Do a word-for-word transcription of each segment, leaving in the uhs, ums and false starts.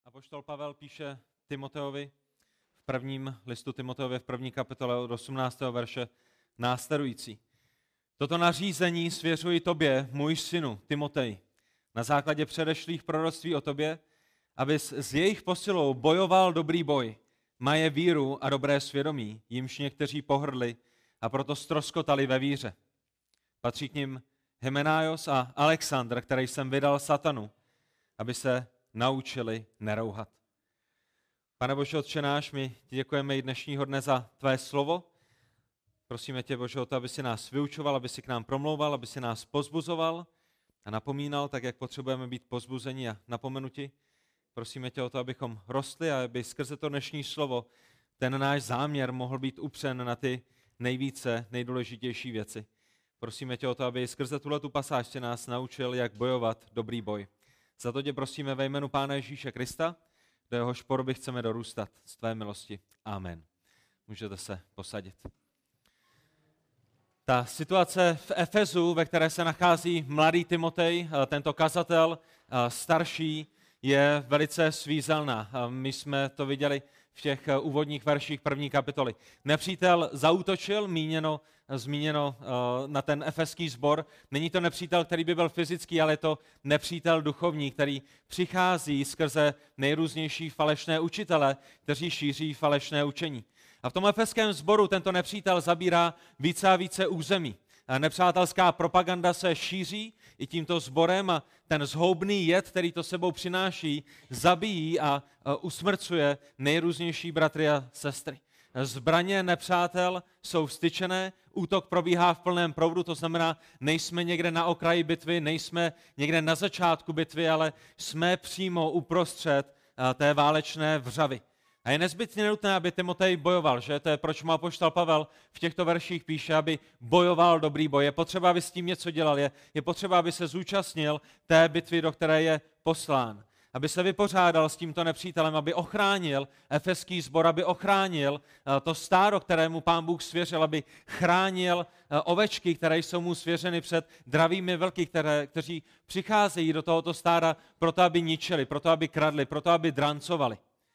Apoštol Pavel píše Timoteovi v prvním listu Timoteovi v první kapitole od osmnáctého verše následující. Toto nařízení svěřuji tobě, můj synu, Timotej, na základě předešlých proroctví o tobě, abys s jejich posilou bojoval dobrý boj, maje víru a dobré svědomí, jimž někteří pohrdli a proto ztroskotali ve víře. Patří k nim Hymenájos a Alexandr, který jsem vydal satanu, aby se naučili nerouhat. Pane Bože, Otče náš, my ti děkujeme i dnešního dne za tvé slovo. Prosíme tě, Bože, o to, aby si nás vyučoval, aby si k nám promlouval, aby si nás pozbuzoval a napomínal, tak jak potřebujeme být pozbuzeni a napomenuti. Prosíme tě o to, abychom rostli a aby skrze to dnešní slovo ten náš záměr mohl být upřen na ty nejvíce, nejdůležitější věci. Prosíme tě o to, aby skrze tuhletu pasáž tě nás naučil, jak bojovat dobrý boj. Za to tě prosíme ve jménu Pána Ježíše Krista, do jehož podoby chceme dorůstat z tvé milosti. Amen. Můžete se posadit. Ta situace v Efezu, ve které se nachází mladý Timotej, tento kazatel starší, je velice svízelná. My jsme to viděli v těch úvodních verších první kapitoly. Nepřítel zaútočil, míněno, zmíněno na ten efeský sbor. Není to nepřítel, který by byl fyzický, ale je to nepřítel duchovní, který přichází skrze nejrůznější falešné učitele, kteří šíří falešné učení. A v tom efeském sboru tento nepřítel zabírá více a více území. A nepřátelská propaganda se šíří i tímto sborem a ten zhoubný jed, který to sebou přináší, zabíjí a usmrcuje nejrůznější bratry a sestry. Zbraně nepřátel jsou vstyčené, útok probíhá v plném proudu, to znamená, nejsme někde na okraji bitvy, nejsme někde na začátku bitvy, ale jsme přímo uprostřed té válečné vřavy. A je nezbytně nutné, aby Timotej bojoval, že? To je, proč má apoštol Pavel v těchto verších píše, aby bojoval dobrý boj. Je potřeba, aby s tím něco dělal, je, je potřeba, aby se zúčastnil té bitvy, do které je poslán. Aby se vypořádal s tímto nepřítelem, aby ochránil efeský sbor, aby ochránil to stáro, kterému Pán Bůh svěřil, aby chránil ovečky, které jsou mu svěřeny před dravými vlky, které, kteří přicházejí do tohoto stára proto, aby ničili, proto, aby kradli, proto, aby drancovali.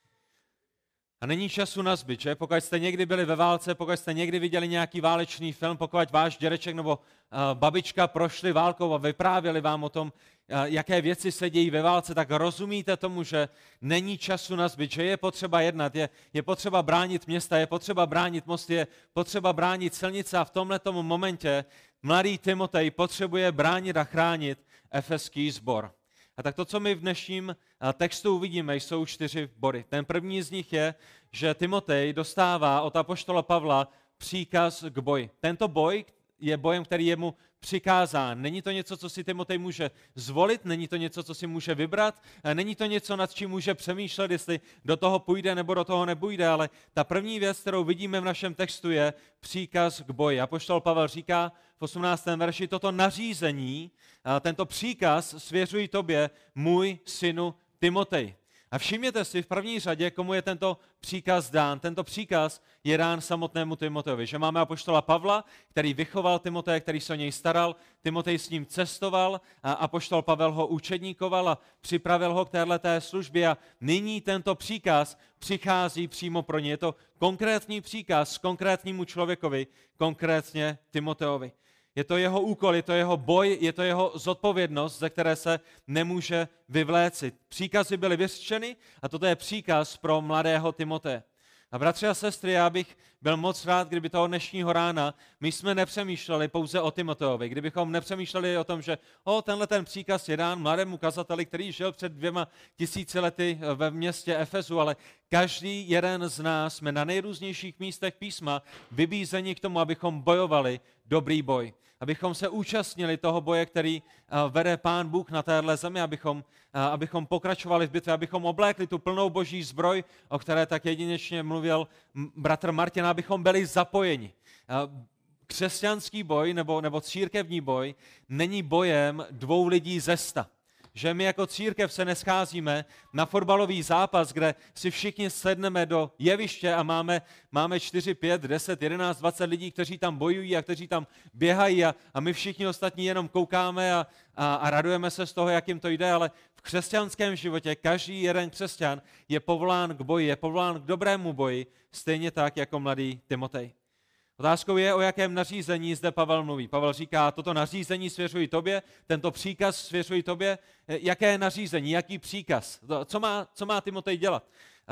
A není času na zbyt, že? Pokud jste někdy byli ve válce, pokud jste někdy viděli nějaký válečný film, pokud váš dědeček nebo uh, babička prošli válkou a vyprávěli vám o tom, uh, jaké věci se dějí ve válce, tak rozumíte tomu, že není času na zbyt, že je potřeba jednat, je, je potřeba bránit města, je potřeba bránit mosty, je potřeba bránit silnice a v tomhletom momentě mladý Timotej potřebuje bránit a chránit efeský sbor. A tak to, co my v dnešním textu uvidíme, jsou čtyři body. Ten první z nich je, že Timotej dostává od apoštola Pavla příkaz k boji. Tento boj je bojem, který je mu přikázán. Není to něco, co si Timotej může zvolit, není to něco, co si může vybrat, není to něco, nad čím může přemýšlet, jestli do toho půjde nebo do toho nepůjde, ale ta první věc, kterou vidíme v našem textu, je příkaz k boji. Apoštol Pavel říká v osmnáctém verši, toto nařízení, tento příkaz svěřuji tobě, můj synu Timotej. A všimněte si v první řadě, komu je tento příkaz dán. Tento příkaz je dán samotnému Timotejovi. Že máme apoštola Pavla, který vychoval Timoteje, který se o něj staral. Timotej s ním cestoval a apoštol Pavel ho učedníkoval a připravil ho k téhleté službě. A nyní tento příkaz přichází přímo pro ně. Je to konkrétní příkaz konkrétnímu člověkovi, konkrétně Timotejovi. Je to jeho úkol, je to jeho boj, je to jeho zodpovědnost, ze které se nemůže vyvlécit. Příkazy byly vyřčeny a toto je příkaz pro mladého Timoteje. A bratři a sestry, já bych byl moc rád, kdyby toho dnešního rána my jsme nepřemýšleli pouze o Timotejovi, kdybychom nepřemýšleli o tom, že o, tenhle ten příkaz je dán mladému kazateli, který žil před dvěma tisíci lety ve městě Efezu, ale každý jeden z nás jsme na nejrůznějších místech písma vybízeni k tomu, abychom bojovali dobrý boj. Abychom se účastnili toho boje, který vede Pán Bůh na téhle zemi, abychom, abychom pokračovali v bitvě, abychom oblékli tu plnou boží zbroj, o které tak jedinečně mluvil bratr Martin, abychom byli zapojeni. Křesťanský boj nebo, nebo církevní boj není bojem dvou lidí ze sta. Že my jako církev se nescházíme na fotbalový zápas, kde si všichni sedneme do jeviště a máme, máme čtyři, pět, deset, jedenáct, dvacet lidí, kteří tam bojují a kteří tam běhají a, a my všichni ostatní jenom koukáme a, a, a radujeme se z toho, jak jim to jde, ale v křesťanském životě každý jeden křesťan je povolán k boji, je povolán k dobrému boji, stejně tak jako mladý Timotej. Otázkou je, o jakém nařízení zde Pavel mluví. Pavel říká, toto nařízení svěřuji tobě, tento příkaz svěřuji tobě. Jaké nařízení, jaký příkaz? Co má, co má Timotej dělat?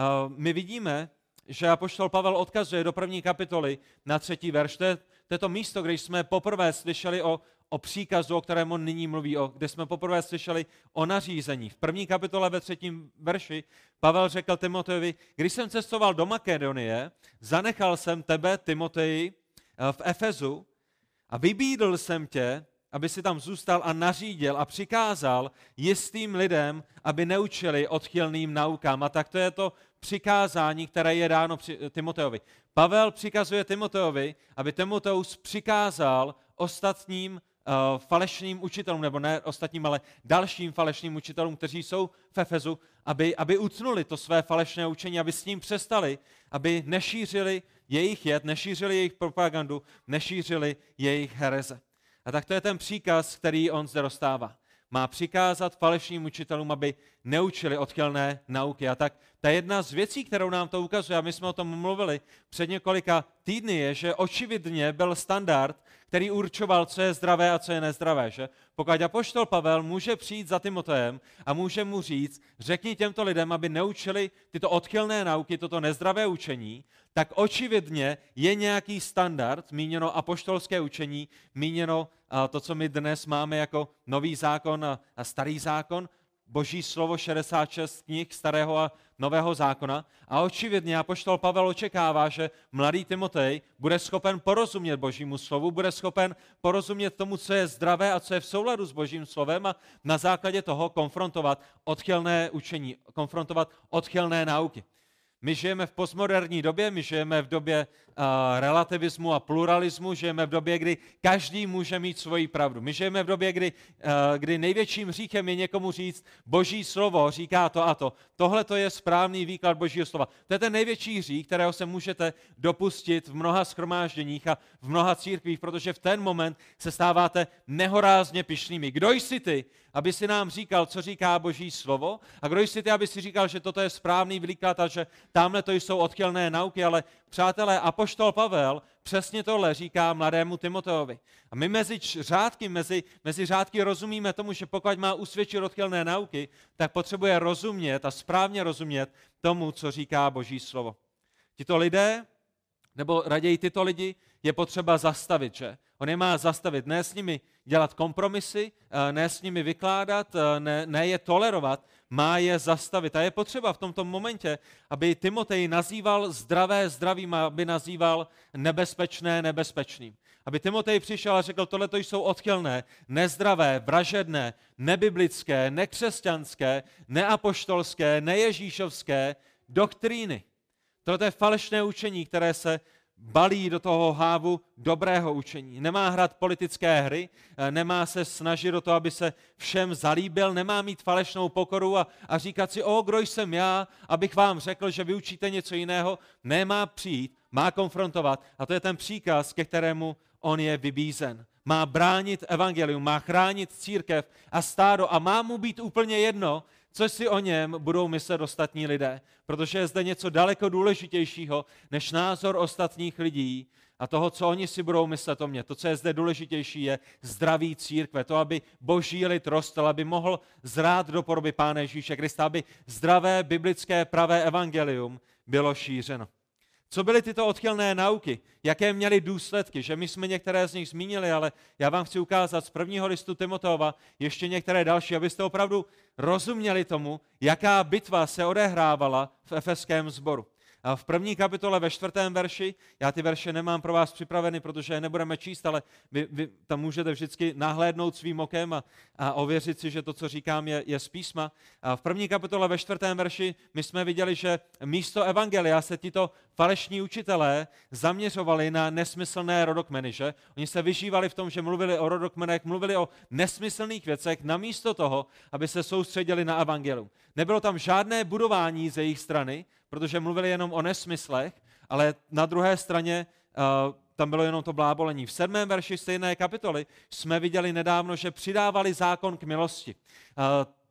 My vidíme, že apoštol Pavel odkazuje do první kapitoly na třetí verš. To je, to je to místo, kde jsme poprvé slyšeli o, o příkazu, o kterém on nyní mluví, o, kde jsme poprvé slyšeli o nařízení. V první kapitole ve třetím verši Pavel řekl Timotejovi, když jsem cestoval do Makedonie, zanechal jsem tebe, Timoteji, v Efezu a vybídl jsem tě, aby si tam zůstal a nařídil a přikázal jistým lidem, aby neučili odchylným naukám. A tak to je to přikázání, které je dáno Timotejovi. Pavel přikazuje Timotejovi, aby Timoteus přikázal ostatním uh, falešným učitelům, nebo ne ostatním, ale dalším falešným učitelům, kteří jsou v Efezu, aby, aby utnuli to své falešné učení, aby s ním přestali, aby nešířili jejich jed, nešířili jejich propagandu, nešířili jejich hereze. A tak to je ten příkaz, který on zde dostává. Má přikázat falešným učitelům, aby neučili odchylné nauky. A tak ta jedna z věcí, kterou nám to ukazuje, a my jsme o tom mluvili před několika týdny, je, že očividně byl standard, který určoval, co je zdravé a co je nezdravé. Že? Pokud apoštol Pavel může přijít za Timotejem a může mu říct, řekni těmto lidem, aby neučili tyto odchylné nauky, toto nezdravé učení, tak očividně je nějaký standard, míněno apoštolské učení, míněno to, co my dnes máme jako nový zákon a starý zákon, Boží slovo šedesát šest knih starého a nového zákona. A očividně apoštol Pavel očekává, že mladý Timotej bude schopen porozumět Božímu slovu, bude schopen porozumět tomu, co je zdravé a co je v souladu s Božím slovem a na základě toho konfrontovat odchylné učení, konfrontovat odchylné nauky. My žijeme v postmoderní době, my žijeme v době uh, relativismu a pluralismu, žijeme v době, kdy každý může mít svoji pravdu. My žijeme v době, kdy, uh, kdy největším hříchem je někomu říct, Boží slovo říká to a to. Tohle to je správný výklad Božího slova. To je ten největší hřích, kterého se můžete dopustit v mnoha shromážděních a v mnoha církvích, protože v ten moment se stáváte nehorázně pyšnými. Kdo jsi ty, aby si nám říkal, co říká Boží slovo? A kdo jsi ty, aby si říkal, že toto je správný výklad a že tamhle to jsou odchylné nauky, ale přátelé, apoštol Pavel přesně tohle říká mladému Timoteovi. A my mezi řádky, mezi, mezi řádky rozumíme tomu, že pokud má usvědčit odchylné nauky, tak potřebuje rozumět a správně rozumět tomu, co říká Boží slovo. Tito lidé, nebo raději tyto lidi, je potřeba zastavit, že? On je má zastavit, ne s nimi dělat kompromisy, ne s nimi vykládat, ne, ne je tolerovat, má je zastavit. A je potřeba v tomto momentě, aby Timotej nazýval zdravé zdravým, aby nazýval nebezpečné nebezpečným. Aby Timotej přišel a řekl, tohle to jsou odchylné, nezdravé, vražedné, nebiblické, nekřesťanské, neapoštolské, neježíšovské doktríny. Tohle je falešné učení, které se balí do toho hávu dobrého učení. Nemá hrát politické hry, nemá se snažit o to, aby se všem zalíbil, nemá mít falešnou pokoru a, a říkat si, o, kdo jsem já, abych vám řekl, že vy učíte něco jiného. Nemá přijít, má konfrontovat a to je ten příkaz, ke kterému on je vybízen. Má bránit evangelium, má chránit církev a stádo a má mu být úplně jedno, co si o něm budou myslet ostatní lidé, protože je zde něco daleko důležitějšího než názor ostatních lidí a toho, co oni si budou myslet o mně. To, co je zde důležitější, je zdraví církve, to, aby boží lid rostl, aby mohl zrát do podoby Pána Ježíše Krista, aby zdravé, biblické, pravé evangelium bylo šířeno. Co byly tyto odchylné nauky? Jaké měly důsledky? Že my jsme některé z nich zmínili, ale já vám chci ukázat z prvního listu Timoteova ještě některé další, abyste opravdu rozuměli tomu, jaká bitva se odehrávala v efeském sboru. A v první kapitole ve čtvrtém verši, já ty verše nemám pro vás připraveny, protože je nebudeme číst, ale vy, vy tam můžete vždycky nahlédnout svým okem a, a ověřit si, že to, co říkám, je, je z písma. A v první kapitole ve čtvrtém verši my jsme viděli, že místo evangelia se tito falešní učitelé zaměřovali na nesmyslné rodokmeny, že? Oni se vyžívali v tom, že mluvili o rodokmenech, mluvili o nesmyslných věcech, namísto toho, aby se soustředili na evangelium. Nebylo tam žádné budování ze jejich strany, protože mluvili jenom o nesmyslech, ale na druhé straně uh, tam bylo jenom to blábolení. V sedmém verši stejné kapitoly jsme viděli nedávno, že přidávali zákon k milosti. Uh,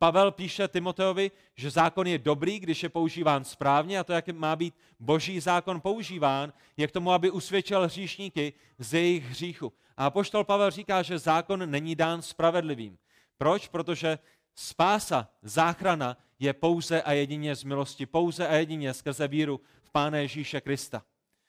Pavel píše Timoteovi, že zákon je dobrý, když je používán správně, a to, jak má být boží zákon používán, je k tomu, aby usvědčil hříšníky z jejich hříchu. A apoštol Pavel říká, že zákon není dán spravedlivým. Proč? Protože spása, záchrana je pouze a jedině z milosti, pouze a jedině skrze víru v Pána Ježíše Krista.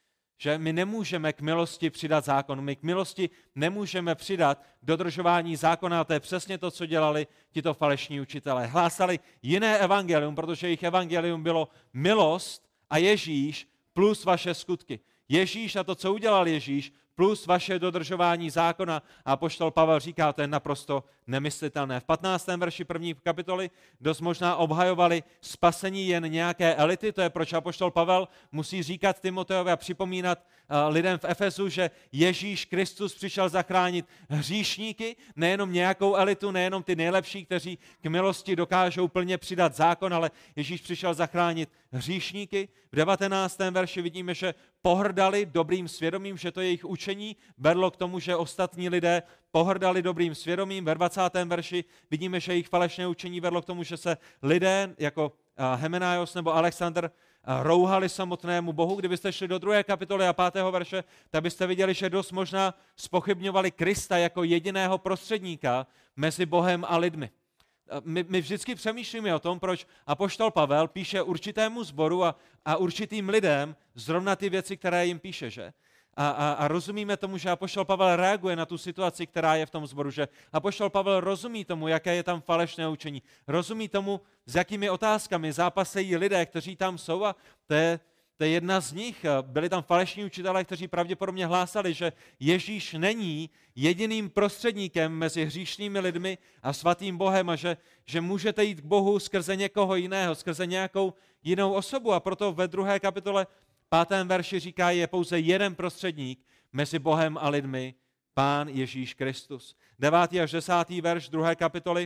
Že my nemůžeme k milosti přidat zákon, my k milosti nemůžeme přidat dodržování zákona, a to je přesně to, co dělali tito falešní učitelé. Hlásali jiné evangelium, protože jejich evangelium bylo milost a Ježíš plus vaše skutky. Ježíš a to, co udělal Ježíš, plus vaše dodržování zákona. A apoštol Pavel říká, to je naprosto nemyslitelné. V patnáctém verši první kapitoly dost možná obhajovali spasení jen nějaké elity, to je proč apoštol Pavel musí říkat Timoteovi a připomínat uh, lidem v Efesu, že Ježíš Kristus přišel zachránit hříšníky, nejenom nějakou elitu, nejenom ty nejlepší, kteří k milosti dokážou plně přidat zákon, ale Ježíš přišel zachránit hříšníky. V devatenáctém verši vidíme, že pohrdali dobrým svědomím, že to jejich učení vedlo k tomu, že ostatní lidé pohrdali dobrým svědomím. Ve dvacátém verši vidíme, že jejich falešné učení vedlo k tomu, že se lidé jako Hymenaios nebo Alexander rouhali samotnému Bohu. Kdybyste šli do druhé kapitoly a pátého verše, tak byste viděli, že dost možná zpochybňovali Krista jako jediného prostředníka mezi Bohem a lidmi. My, my vždycky přemýšlíme o tom, proč apoštol Pavel píše určitému sboru a, a určitým lidem zrovna ty věci, které jim píše, že? A, a, a rozumíme tomu, že apoštol Pavel reaguje na tu situaci, která je v tom sboru, že apoštol Pavel rozumí tomu, jaké je tam falešné učení, rozumí tomu, s jakými otázkami zápasejí lidé, kteří tam jsou, a to je, to je jedna z nich. Byli tam falešní učitelé, kteří pravděpodobně hlásali, že Ježíš není jediným prostředníkem mezi hříšnými lidmi a svatým Bohem a že, že můžete jít k Bohu skrze někoho jiného, skrze nějakou jinou osobu. A proto ve druhé kapitole pátém verši říká, je pouze jeden prostředník mezi Bohem a lidmi, Pán Ježíš Kristus. Devátý až desátý verš druhé kapitoly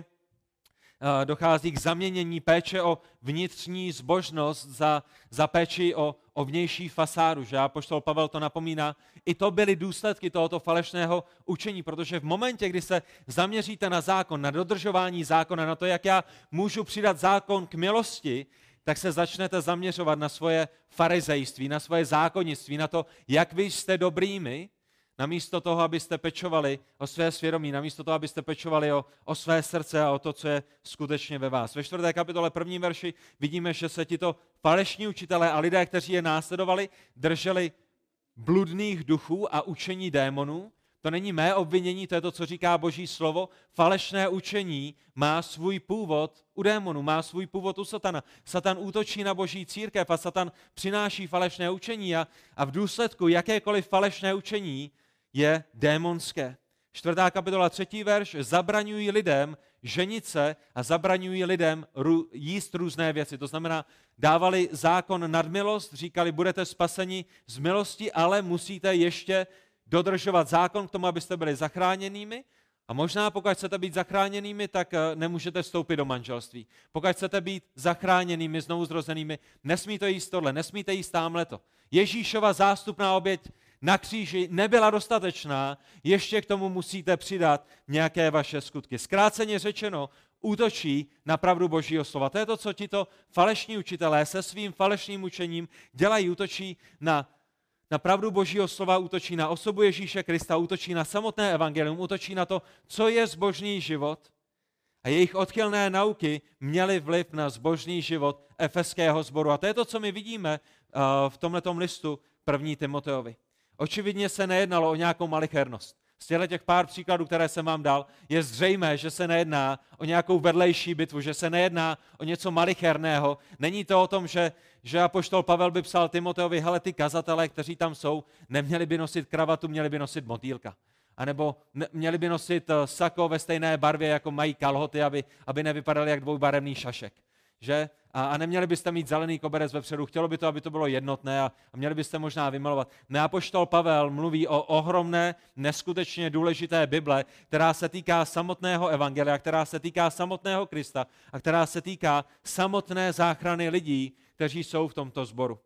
dochází k zaměnění péče o vnitřní zbožnost za, za péči o, o vnější fasádu, že apoštol Pavel to napomíná. I to byly důsledky tohoto falešného učení, protože v momentě, kdy se zaměříte na zákon, na dodržování zákona, na to, jak já můžu přidat zákon k milosti, tak se začnete zaměřovat na svoje farizejství, na svoje zákonnictví, na to, jak vy jste dobrými, namísto toho, abyste pečovali o své svědomí, namísto toho, abyste pečovali o, o své srdce a o to, co je skutečně ve vás. Ve čtvrté kapitole prvním verši vidíme, že se tito falešní učitelé a lidé, kteří je následovali, drželi bludných duchů a učení démonů. To není mé obvinění, to je to, co říká Boží slovo. Falešné učení má svůj původ u démonů, má svůj původ u satana. Satan útočí na Boží církev a Satan přináší falešné učení a, a v důsledku jakékoliv falešné učení je démonské. Čtvrtá kapitola, třetí verš, zabraňují lidem ženit se a zabraňují lidem rů, jíst různé věci. To znamená, dávali zákon nad milost, říkali, budete spaseni z milosti, ale musíte ještě dodržovat zákon k tomu, abyste byli zachráněnými. A možná, pokud chcete být zachráněnými, tak nemůžete vstoupit do manželství. Pokud chcete být zachráněnými, znovu zrozenými, nesmíte jíst tohle, nesmíte jíst támhleto. Ježíšova zástupná oběť na kříži nebyla dostatečná, ještě k tomu musíte přidat nějaké vaše skutky. Zkráceně řečeno, útočí na pravdu Božího slova. To je to, co tito falešní učitelé se svým falešným učením dělají, útočí na Na pravdu Božího slova, útočí na osobu Ježíše Krista, útočí na samotné evangelium, útočí na to, co je zbožný život. A jejich odchylné nauky měly vliv na zbožný život efeského sboru. A to je to, co my vidíme uh, v tomhletom listu první Timoteovi. Očividně se nejednalo o nějakou malichernost. Z těchto těch pár příkladů, které jsem vám dal, je zřejmé, že se nejedná o nějakou vedlejší bitvu, že se nejedná o něco malicherného. Není to o tom, že, že apoštol Pavel by psal Timoteovi, hele, ty kazatelé, kteří tam jsou, neměli by nosit kravatu, měli by nosit motýlka. A nebo ne, měli by nosit sako ve stejné barvě, jako mají kalhoty, aby, aby nevypadaly jak dvoubarevný šašek. Že? A, a neměli byste mít zelený koberec vepředu, chtělo by to, aby to bylo jednotné a, a měli byste možná vymalovat. Ne, apoštol Pavel mluví o ohromné, neskutečně důležité Bible, která se týká samotného evangelia, která se týká samotného Krista a která se týká samotné záchrany lidí, kteří jsou v tomto sboru.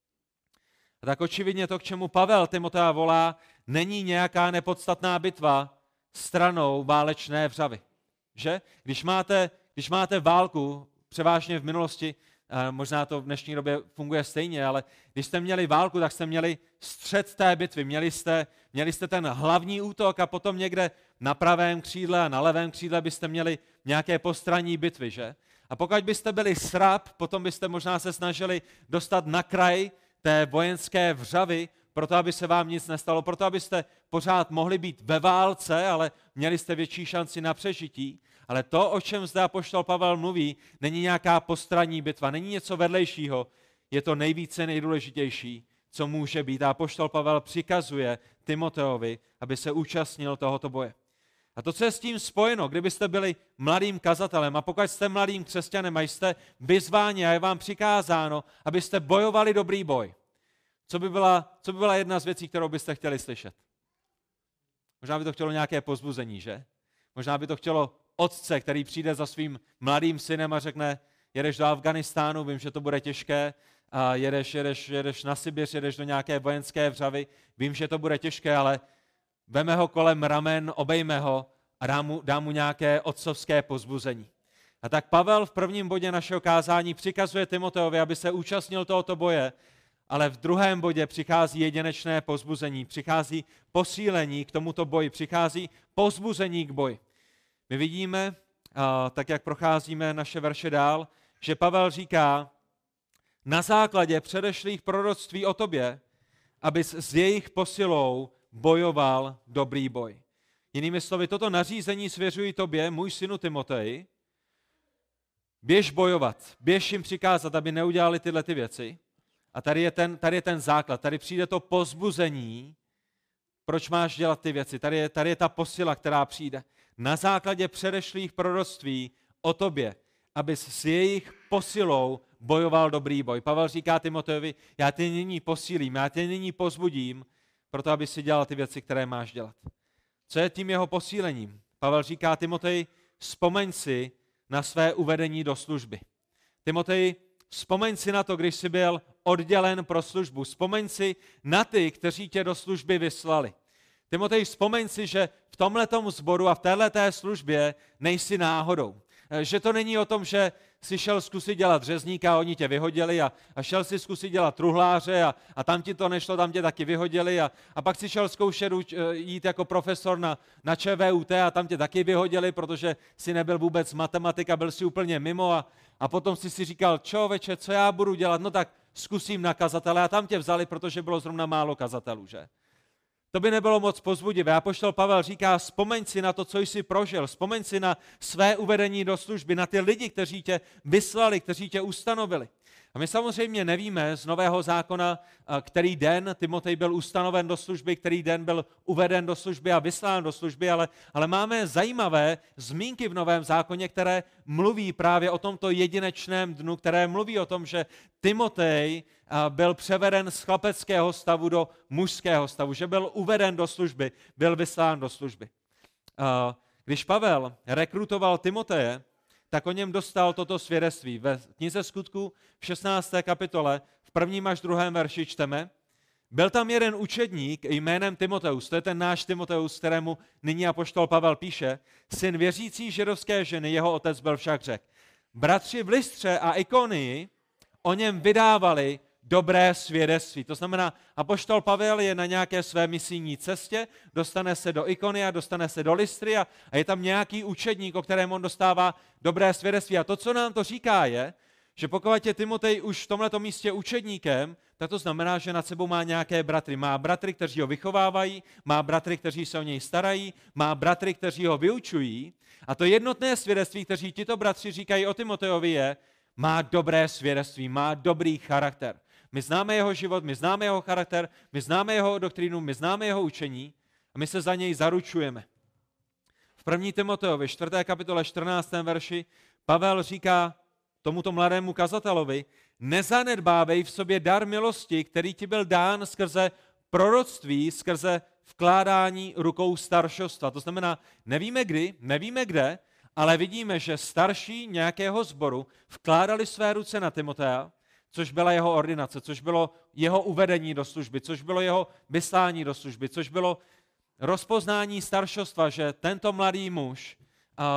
A tak očividně to, k čemu Pavel Timotea volá, není nějaká nepodstatná bitva stranou válečné vřavy. Že? Když máte když máte válku, převážně v minulosti, možná to v dnešní době funguje stejně, ale když jste měli válku, tak jste měli střed té bitvy, měli jste, měli jste ten hlavní útok a potom někde na pravém křídle a na levém křídle byste měli nějaké postranní bitvy, že? A pokud byste byli srab, potom byste možná se snažili dostat na kraj té vojenské vřavy, proto aby se vám nic nestalo, proto abyste pořád mohli být ve válce, ale měli jste větší šanci na přežití. Ale to, o čem zde apoštol Pavel mluví, není nějaká postranní bitva, není něco vedlejšího, je to nejvíce nejdůležitější, co může být. A apoštol Pavel přikazuje Timoteovi, aby se účastnil tohoto boje. A to, co je s tím spojeno, kdybyste byli mladým kazatelem a pokud jste mladým křesťanem a jste vyzváni a je vám přikázáno, abyste bojovali dobrý boj, co by byla, co by byla jedna z věcí, kterou byste chtěli slyšet? Možná by to chtělo nějaké pozbuzení, že? Možná by to chtělo otce, který přijde za svým mladým synem a řekne, jedeš do Afganistánu, vím, že to bude těžké, a jedeš, jedeš, jedeš na Sibiř, jedeš do nějaké vojenské vřavy, vím, že to bude těžké, ale veme ho kolem ramen, obejme ho a dá mu, dá mu nějaké otcovské pozbuzení. A tak Pavel v prvním bodě našeho kázání přikazuje Timoteovi, aby se účastnil tohoto boje, ale v druhém bodě přichází jedinečné pozbuzení, přichází posílení k tomuto boji, přichází pozbuzení k boji. My vidíme, tak jak procházíme naše verše dál, že Pavel říká, na základě předešlých proroctví o tobě, abys s jejich posilou bojoval dobrý boj. Jinými slovy, toto nařízení svěřuji tobě, můj synu Timotej, běž bojovat, běž jim přikázat, aby neudělali tyhle ty věci. A tady je, ten, tady je ten základ, tady přijde to pozbuzení, proč máš dělat ty věci. Tady je, tady je ta posila, která přijde. Na základě předešlých proroctví o tobě, abys s jejich posilou bojoval dobrý boj. Pavel říká Timotejovi, já tě nyní posílím, já tě nyní pozbudím, proto aby si dělal ty věci, které máš dělat. Co je tím jeho posílením? Pavel říká Timotej, vzpomeň si na své uvedení do služby. Timotej, vzpomeň si na to, když jsi byl oddělen pro službu. Vzpomeň si na ty, kteří tě do služby vyslali. Timotej, vzpomeň si, že v tomhletom sboru a v téhleté službě nejsi náhodou. Že to není o tom, že jsi šel zkusit dělat řezníka a oni tě vyhodili a, a šel si zkusit dělat truhláře a, a tam ti to nešlo, tam tě taky vyhodili a, a pak si šel zkoušet uč, jít jako profesor na, na ČVUT a tam tě taky vyhodili, protože si nebyl vůbec matematika, byl si úplně mimo a, a potom si si říkal, čověče, co já budu dělat, no tak zkusím na kazatele a tam tě vzali, protože bylo zrovna málo kazatelů, že? To by nebylo moc povzbudivé. Apoštol Pavel říká, vzpomeň si na to, co jsi prožil, vzpomeň si na své uvedení do služby, na ty lidi, kteří tě vyslali, kteří tě ustanovili. A my samozřejmě nevíme z Nového zákona, který den Timotej byl ustanoven do služby, který den byl uveden do služby a vyslán do služby, ale, ale máme zajímavé zmínky v Novém zákoně, které mluví právě o tomto jedinečném dnu, které mluví o tom, že Timotej byl převeden z chlapeckého stavu do mužského stavu, že byl uveden do služby, byl vyslán do služby. Když Pavel rekrutoval Timoteje, tak o něm dostal toto svědectví. Ve knize Skutků v šestnácté kapitole v prvním až druhém verši čteme, byl tam jeden učedník jménem Timoteus, to je ten náš Timoteus, kterému nyní apoštol Pavel píše, syn věřící židovské ženy, jeho otec byl však Řek. Bratři v Lystře a Ikonii o něm vydávali dobré svědectví. To znamená, apoštol Pavel je na nějaké své misijní cestě, dostane se do Ikonia, dostane se do Lystry a je tam nějaký učedník, o kterém on dostává dobré svědectví. A to, co nám to říká, je, že pokud je Timotej už v tomto místě učedníkem, tak to znamená, že nad sebou má nějaké bratry. Má bratry, kteří ho vychovávají, má bratry, kteří se o něj starají, má bratry, kteří ho vyučují. A to jednotné svědectví, kteří tito bratři říkají o Timotejovi, je, má dobré svědectví, má dobrý charakter. My známe jeho život, my známe jeho charakter, my známe jeho doktrínu, my známe jeho učení a my se za něj zaručujeme. V první Timotejovi, čtvrté kapitole, čtrnáctém verši, Pavel říká tomuto mladému kazatelovi, nezanedbávej v sobě dar milosti, který ti byl dán skrze proroctví, skrze vkládání rukou staršostva. To znamená, nevíme kdy, nevíme kde, ale vidíme, že starší nějakého sboru vkládali své ruce na Timotea, což byla jeho ordinace, což bylo jeho uvedení do služby, což bylo jeho vyslání do služby, což bylo rozpoznání staršostva, že tento mladý muž uh,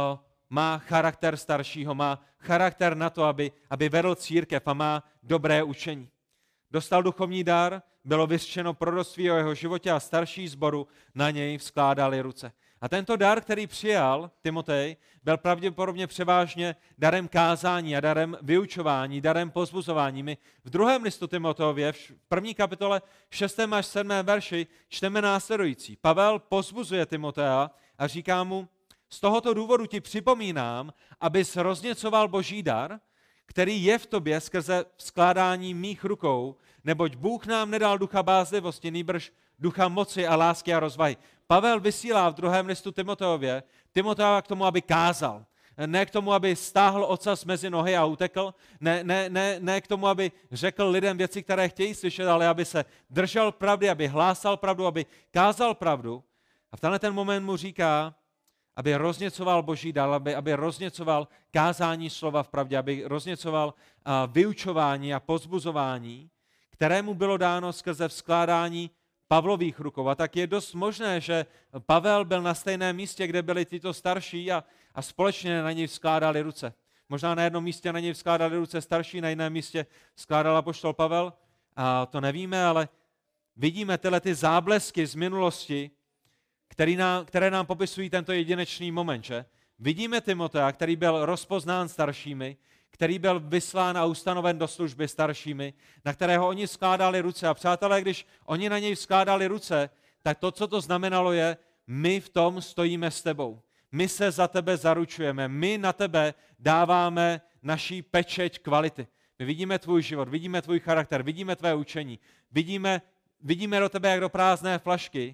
má charakter staršího, má charakter na to, aby, aby vedl církev a má dobré učení. Dostal duchovní dar, bylo vyřčeno proroctví o jeho životě a starší sboru na něj vzkládali ruce. A tento dar, který přijal Timotej, byl pravděpodobně převážně darem kázání a darem vyučování, darem pozbuzování. My v druhém listu Timoteově, v první kapitole šestém až sedmém verši, čteme následující. Pavel pozbuzuje Timotea a říká mu, z tohoto důvodu ti připomínám, abys rozněcoval boží dar, který je v tobě skrze skládání mých rukou, neboť Bůh nám nedal ducha bázlivosti, nýbrž ducha moci a lásky a rozvahy. Pavel vysílá v druhém listu Timoteově Timotea k tomu, aby kázal. Ne k tomu, aby stáhl ocas mezi nohy a utekl, ne, ne, ne, ne k tomu, aby řekl lidem věci, které chtějí slyšet, ale aby se držel pravdy, aby hlásal pravdu, aby kázal pravdu. A v tenhle ten moment mu říká, aby rozněcoval boží dar, aby, aby rozněcoval kázání slova v pravdě, aby rozněcoval uh, vyučování a pozbuzování, kterému bylo dáno skrze vzkládání Pavlových rukou. A tak je dost možné, že Pavel byl na stejném místě, kde byli tyto starší a, a společně na něj vzkládali ruce. Možná na jednom místě na něj vzkládali ruce starší, na jiném místě skládal apoštol Pavel. A to nevíme, ale vidíme tyhle ty záblesky z minulosti, který nám, které nám popisují tento jedinečný moment. Že? Vidíme Timotea, který byl rozpoznán staršími, který byl vyslán a ustanoven do služby staršími, na kterého oni skládali ruce. A přátelé, když oni na něj skládali ruce, tak to, co to znamenalo je, my v tom stojíme s tebou. My se za tebe zaručujeme, my na tebe dáváme naší pečeť kvality. My vidíme tvůj život, vidíme tvůj charakter, vidíme tvé učení, vidíme, vidíme do tebe jak do prázdné flašky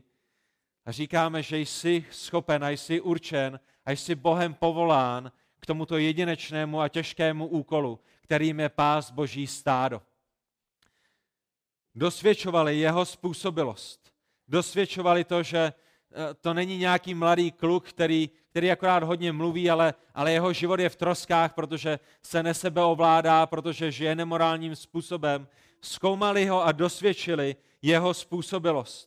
a říkáme, že jsi schopen a jsi určen a jsi Bohem povolán k tomuto jedinečnému a těžkému úkolu, kterým je pás boží stádo. Dosvědčovali jeho způsobilost. Dosvědčovali to, že to není nějaký mladý kluk, který, který akorát hodně mluví, ale, ale jeho život je v troskách, protože se nesebeovládá, protože žije nemorálním způsobem. Zkoumali ho a dosvědčili jeho způsobilost.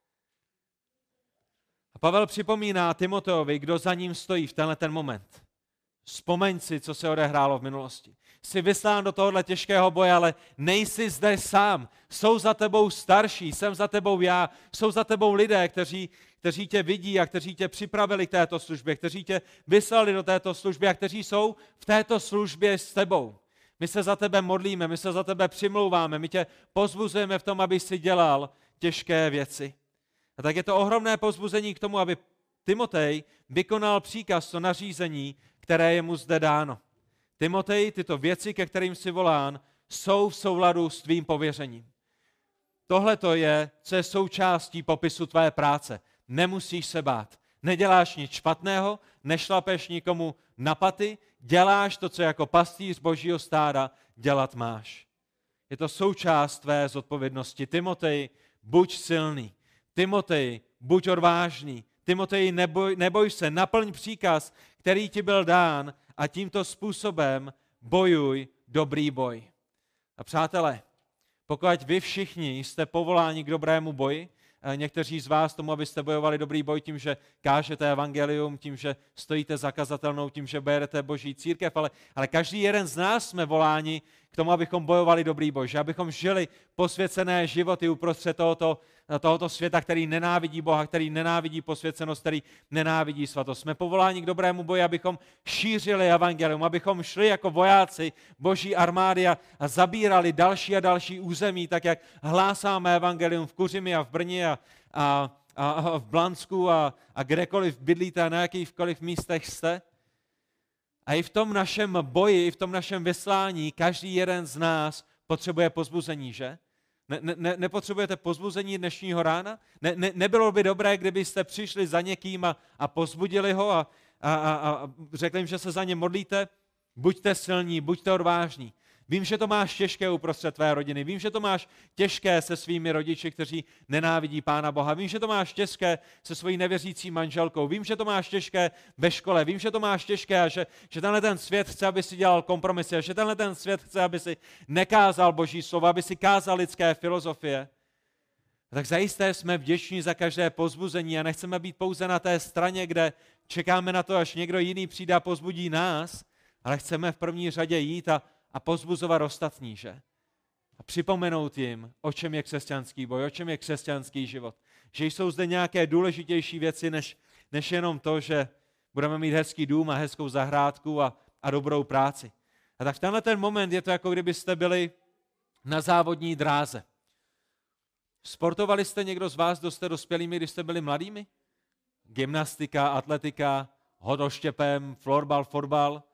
A Pavel připomíná Timoteovi, kdo za ním stojí v tenhle ten moment. Vzpomeň si, co se odehrálo v minulosti. Jsi vyslán do tohohle těžkého boje, ale nejsi zde sám. Jsou za tebou starší, jsem za tebou já, jsou za tebou lidé, kteří, kteří tě vidí a kteří tě připravili k této službě, kteří tě vyslali do této služby a kteří jsou v této službě s tebou. My se za tebe modlíme, my se za tebe přimlouváme, my tě pozbuzujeme v tom, aby si dělal těžké věci. A tak je to ohromné pozbuzení k tomu, aby Timotej vykonal příkaz, to nařízení, které je mu zde dáno. Timotej, tyto věci, ke kterým si volán, jsou v souladu s tvým pověřením. Tohle to je, co je součástí popisu tvé práce. Nemusíš se bát. Neděláš nic špatného, nešlapeš nikomu na paty, děláš to, co jako pastýř božího stáda dělat máš. Je to součást tvé zodpovědnosti. Timotej, buď silný. Timotej, buď odvážný. Timotej, neboj, neboj se, naplň příkaz, který ti byl dán a tímto způsobem bojuj dobrý boj. A přátelé, pokud vy všichni jste povoláni k dobrému boji, někteří z vás tomu, abyste bojovali dobrý boj tím, že kážete evangelium, tím, že stojíte za kazatelnou, tím, že berete boží církev, ale, ale každý jeden z nás jsme voláni k tomu, abychom bojovali dobrý boj, že abychom žili posvěcené životy uprostřed tohoto, tohoto světa, který nenávidí Boha, který nenávidí posvěcenost, který nenávidí svatost. Jsme povoláni k dobrému boji, abychom šířili evangelium, abychom šli jako vojáci boží armády a, a zabírali další a další území, tak jak hlásáme evangelium v Kuřimi a v Brně a, a, a v Blansku a, a kdekoliv bydlíte a na jakýchkoliv místech jste. A i v tom našem boji, i v tom našem vyslání, každý jeden z nás potřebuje pozbuzení, že? Ne, ne, nepotřebujete pozbuzení dnešního rána? Ne, ne, nebylo by dobré, kdybyste přišli za někým a, a pozbudili ho a, a, a, a řekli jim, že se za ně modlíte? Buďte silní, buďte odvážní. Vím, že to máš těžké uprostřed tvé rodiny. Vím, že to máš těžké se svými rodiči, kteří nenávidí Pána Boha. Vím, že to máš těžké se svojí nevěřící manželkou. Vím, že to máš těžké ve škole. Vím, že to máš těžké a že, že tenhle ten svět chce, aby si dělal kompromisy a že tenhle ten svět chce, aby si nekázal Boží slovo, aby si kázal lidské filozofie. Tak zajisté jsme vděční za každé pozbuzení a nechceme být pouze na té straně, kde čekáme na to, až někdo jiný přijde a pozbudí nás, ale chceme v první řadě jít a, a pozbuzovat ostatní, že? A připomenout jim, o čem je křesťanský boj, o čem je křesťanský život. Že jsou zde nějaké důležitější věci, než, než jenom to, že budeme mít hezký dům a hezkou zahrádku a, a dobrou práci. A tak v tenhle ten moment je to, jako kdybyste byli na závodní dráze. Sportovali jste někdo z vás, kdo jste dospělými, když jste byli mladými? Gymnastika, atletika, hodoštěpem, florbal, fotbal.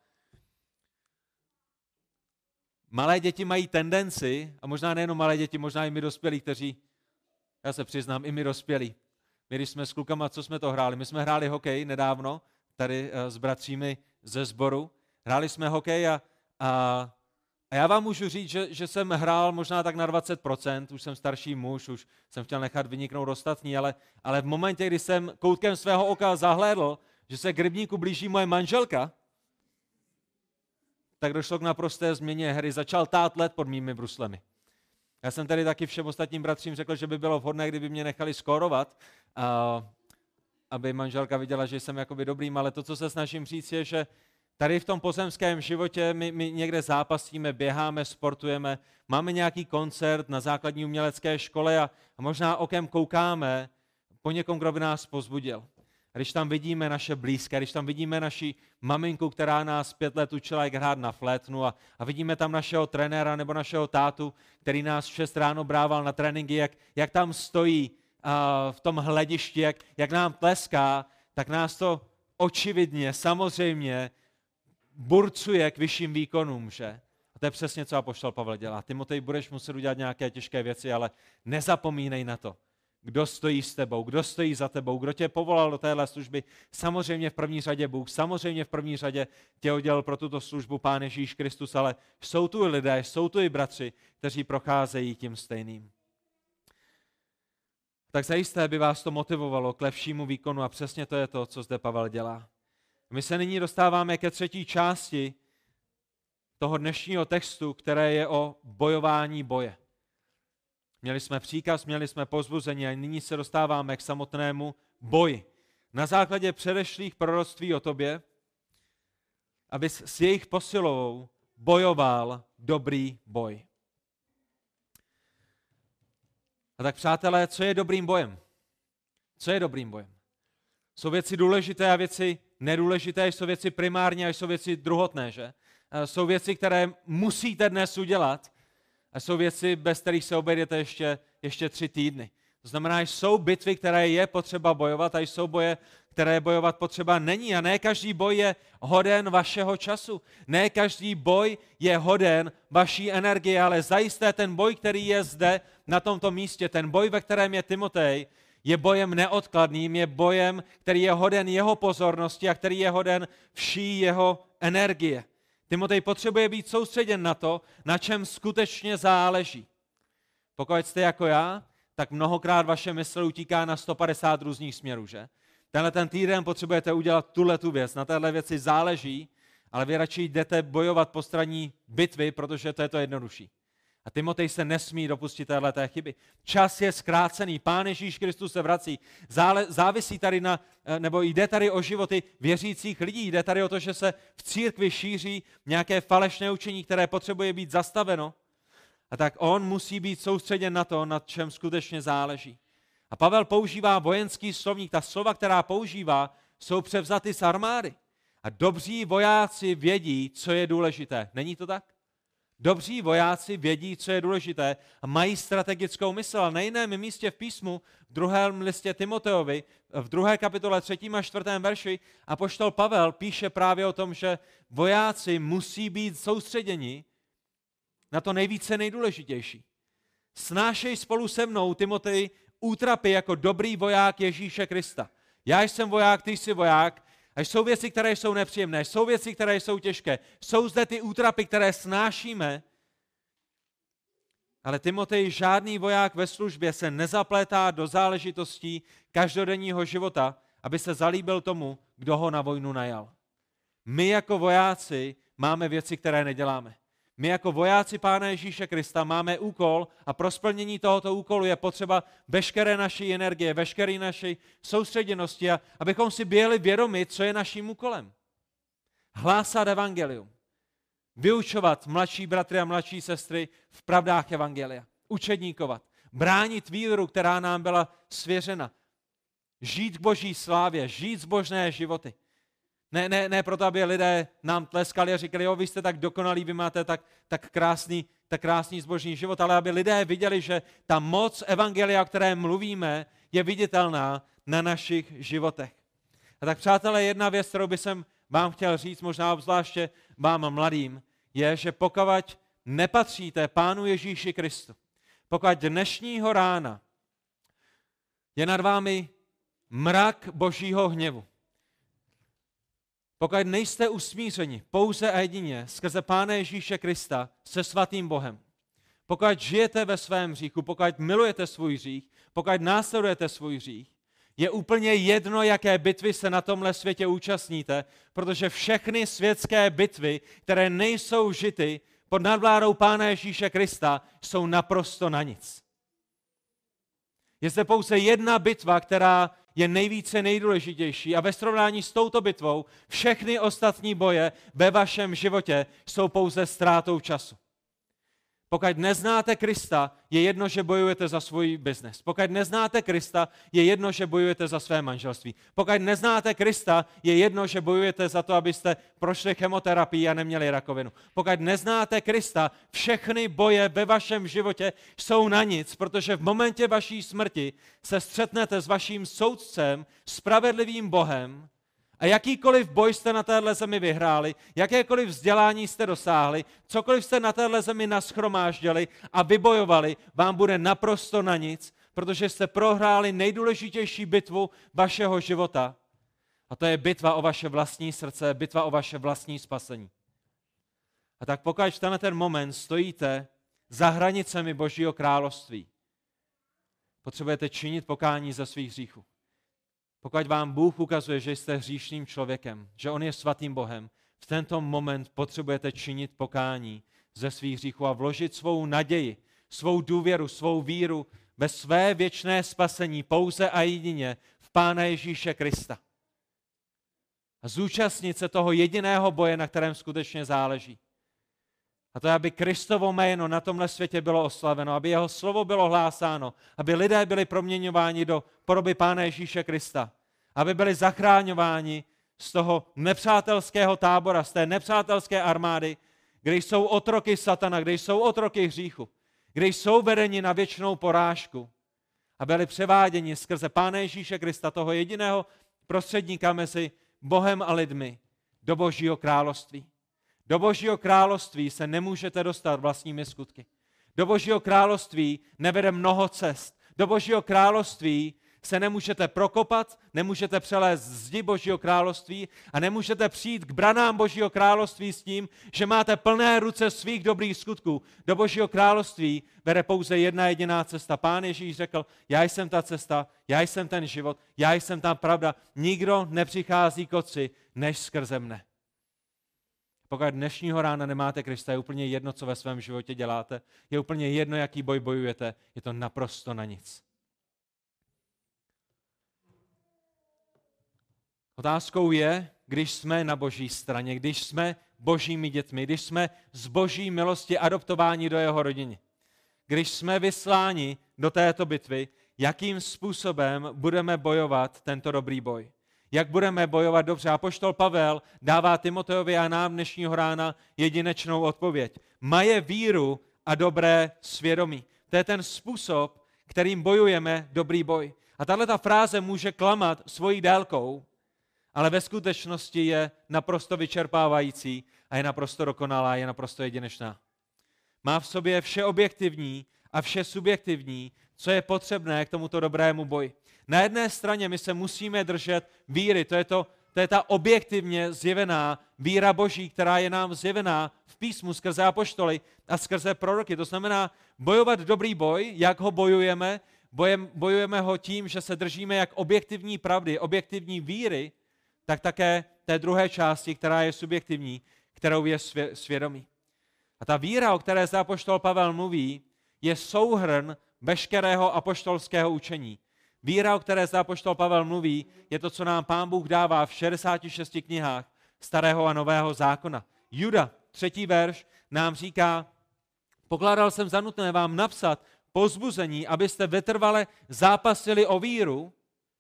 Malé děti mají tendenci, a možná nejenom malé děti, možná i my dospělí, kteří, já se přiznám, i my dospělí. My, když jsme s klukama, co jsme to hráli? My jsme hráli hokej nedávno, tady s bratřími ze sboru. Hráli jsme hokej a, a, a já vám můžu říct, že, že jsem hrál možná tak na dvacet procent, už jsem starší muž, už jsem chtěl nechat vyniknout ostatní, ale, ale v momentě, kdy jsem koutkem svého oka zahlédl, že se k rybníku blíží moje manželka, tak došlo k naprosté změně hry. Začal tát led pod mými bruslemi. Já jsem tady taky všem ostatním bratřím řekl, že by bylo vhodné, kdyby mě nechali skórovat, a, aby manželka viděla, že jsem jakoby dobrým, ale to, co se snažím říct, je, že tady v tom pozemském životě my, my někde zápasíme, běháme, sportujeme, máme nějaký koncert na základní umělecké škole a, a možná okem koukáme po někom, kdo by nás pozbudil. A když tam vidíme naše blízké, když tam vidíme naši maminku, která nás pět let učila, jak hrát na flétnu a, a vidíme tam našeho trenéra nebo našeho tátu, který nás v šest ráno brával na tréninky, jak, jak tam stojí uh, v tom hledišti, jak, jak nám tleská, tak nás to očividně, samozřejmě burcuje k vyšším výkonům, že? A to je přesně, co apoštol Pavel dělá. Timotej, budeš muset udělat nějaké těžké věci, ale nezapomínej na to. Kdo stojí s tebou, kdo stojí za tebou, kdo tě povolal do téhle služby, samozřejmě v první řadě Bůh, samozřejmě v první řadě tě udělal pro tuto službu Pán Ježíš Kristus, ale jsou tu i lidé, jsou tu i bratři, kteří procházejí tím stejným. Tak zajisté by vás to motivovalo k lepšímu výkonu a přesně to je to, co zde Pavel dělá. My se nyní dostáváme ke třetí části toho dnešního textu, které je o bojování boje. Měli jsme příkaz, měli jsme povzbuzení a nyní se dostáváme k samotnému boji. Na základě předešlých proroctví o tobě, aby s jejich posilou bojoval dobrý boj. A tak přátelé, co je dobrým bojem? Co je dobrým bojem? Jsou věci důležité a věci nedůležité, jsou věci primární a jsou věci druhotné, že? Jsou věci, které musíte dnes udělat, a jsou věci, bez kterých se obejdete ještě, ještě tři týdny. To znamená, že jsou bitvy, které je potřeba bojovat a jsou boje, které bojovat potřeba není. A ne každý boj je hoden vašeho času. Ne každý boj je hoden vaší energie, ale zajisté ten boj, který je zde na tomto místě, ten boj, ve kterém je Timotej, je bojem neodkladným, je bojem, který je hoden jeho pozornosti a který je hoden vší jeho energie. Timotej potřebuje být soustředěn na to, na čem skutečně záleží. Pokud jste jako já, tak mnohokrát vaše mysl utíká na sto padesát různých směrů, že? Tenhle ten týden potřebujete udělat tuhle tu věc, na téhle věci záleží, ale vy radši jdete bojovat po straní bitvy, protože to je to jednodušší. A Timotej se nesmí dopustit téhleté chyby. Čas je zkrácený, Pán Ježíš Kristus se vrací. Zále, závisí tady na, nebo jde tady o životy věřících lidí, jde tady o to, že se v církvi šíří nějaké falešné učení, které potřebuje být zastaveno. A tak on musí být soustředěn na to, nad čem skutečně záleží. A Pavel používá vojenský slovník. Ta slova, která používá, jsou převzaty z armády. A dobří vojáci vědí, co je důležité. Není to tak? Dobří vojáci vědí, co je důležité a mají strategickou mysl. A na jiném místě v písmu, v druhém listě Timoteovi, v druhé kapitole třetím a čtvrtém verši, apoštol Pavel píše právě o tom, že vojáci musí být soustředěni na to nejvíce nejdůležitější. Snášej spolu se mnou, Timotej, útrapy jako dobrý voják Ježíše Krista. Já jsem voják, ty jsi voják, a jsou věci, které jsou nepříjemné, jsou věci, které jsou těžké, jsou zde ty útrapy, které snášíme, ale Timotej, žádný voják ve službě se nezaplétá do záležitostí každodenního života, aby se zalíbil tomu, kdo ho na vojnu najal. My jako vojáci máme věci, které neděláme. My jako vojáci Pána Ježíše Krista máme úkol a pro splnění tohoto úkolu je potřeba veškeré naší energie, veškeré naší soustředěnosti, a abychom si byli vědomi, co je naším úkolem. Hlásat evangelium. Vyučovat mladší bratry a mladší sestry v pravdách evangelia. Učedníkovat. Bránit víru, která nám byla svěřena. Žít k boží slávě, žít zbožné životy. Ne, ne, ne proto, aby lidé nám tleskali a říkali, jo, vy jste tak dokonalí, vy máte tak, tak, krásný, tak krásný zbožný život, ale aby lidé viděli, že ta moc evangelia, o které mluvíme, je viditelná na našich životech. A tak, přátelé, jedna věc, kterou bych vám chtěl říct, možná obzvláště vám mladým, je, že pokud nepatříte Pánu Ježíši Kristu, pokud dnešního rána je nad vámi mrak božího hněvu, pokud nejste usmířeni pouze a jedině skrze Pána Ježíše Krista se svatým Bohem, pokud žijete ve svém hříchu, pokud milujete svůj hřích, pokud následujete svůj hřích, je úplně jedno, jaké bitvy se na tomhle světě účastníte, protože všechny světské bitvy, které nejsou žity pod nadvládou Pána Ježíše Krista, jsou naprosto na nic. Je zde pouze jedna bitva, která je nejvíce nejdůležitější, a ve srovnání s touto bitvou všechny ostatní boje ve vašem životě jsou pouze ztrátou času. Pokud neznáte Krista, je jedno, že bojujete za svůj biznes. Pokud neznáte Krista, je jedno, že bojujete za své manželství. Pokud neznáte Krista, je jedno, že bojujete za to, abyste prošli chemoterapii a neměli rakovinu. Pokud neznáte Krista, všechny boje ve vašem životě jsou na nic, protože v momentě vaší smrti se střetnete s vaším soudcem, spravedlivým Bohem, a jakýkoliv boj jste na téhle zemi vyhráli, jakékoliv vzdělání jste dosáhli, cokoliv jste na téhle zemi nashromáždili a vybojovali, vám bude naprosto na nic, protože jste prohráli nejdůležitější bitvu vašeho života. A to je bitva o vaše vlastní srdce, bitva o vaše vlastní spasení. A tak pokud v ten moment stojíte za hranicemi Božího království, potřebujete činit pokání za svých hříchů. Pokud vám Bůh ukazuje, že jste hříšným člověkem, že On je svatým Bohem, v tento moment potřebujete činit pokání ze svých hříchů a vložit svou naději, svou důvěru, svou víru ve své věčné spasení pouze a jedině v Pána Ježíše Krista. A zúčastnit se toho jediného boje, na kterém skutečně záleží. A to je, aby Kristovo jméno na tomhle světě bylo oslaveno, aby jeho slovo bylo hlásáno, aby lidé byli proměňováni do podoby Pána Ježíše Krista, aby byli zachráňováni z toho nepřátelského tábora, z té nepřátelské armády, kde jsou otroky satana, kde jsou otroky hříchu, kde jsou vedeni na věčnou porážku a byli převáděni skrze Pána Ježíše Krista, toho jediného prostředníka mezi Bohem a lidmi, do Božího království. Do Božího království se nemůžete dostat vlastními skutky. Do Božího království nevede mnoho cest. Do Božího království se nemůžete prokopat, nemůžete přelézt zdi Božího království a nemůžete přijít k branám Božího království s tím, že máte plné ruce svých dobrých skutků. Do Božího království vede pouze jedna jediná cesta. Pán Ježíš řekl, já jsem ta cesta, já jsem ten život, já jsem ta pravda. Nikdo nepřichází k Otci, než skrze mne. Pokud dnešního rána nemáte Krista, je úplně jedno, co ve svém životě děláte, je úplně jedno, jaký boj bojujete, je to naprosto na nic. Otázkou je, když jsme na Boží straně, když jsme Božími dětmi, když jsme z Boží milosti adoptováni do jeho rodiny, když jsme vysláni do této bitvy, jakým způsobem budeme bojovat tento dobrý boj. Jak budeme bojovat dobře. Apoštol Pavel dává Timotejovi a nám dnešního rána jedinečnou odpověď. Maje víru a dobré svědomí. To je ten způsob, kterým bojujeme dobrý boj. A tato fráze může klamat svojí délkou, ale ve skutečnosti je naprosto vyčerpávající a je naprosto dokonalá, je naprosto jedinečná. Má v sobě vše objektivní a vše subjektivní, co je potřebné k tomuto dobrému boji. Na jedné straně my se musíme držet víry, to je, to, to je ta objektivně zjevená víra Boží, která je nám zjevená v písmu skrze apoštoly a skrze proroky. To znamená bojovat dobrý boj, jak ho bojujeme, bojem, bojujeme ho tím, že se držíme jak objektivní pravdy, objektivní víry, tak také té druhé části, která je subjektivní, kterou je svědomí. A ta víra, o které zde apoštol Pavel mluví, je souhrn veškerého apoštolského učení. Víra, o které zde apoštol Pavel mluví, je to, co nám Pán Bůh dává v šedesáti šesti knihách Starého a Nového zákona. Juda, třetí verš, nám říká, pokládal jsem za nutné vám napsat povzbuzení, abyste vytrvale zápasili o víru,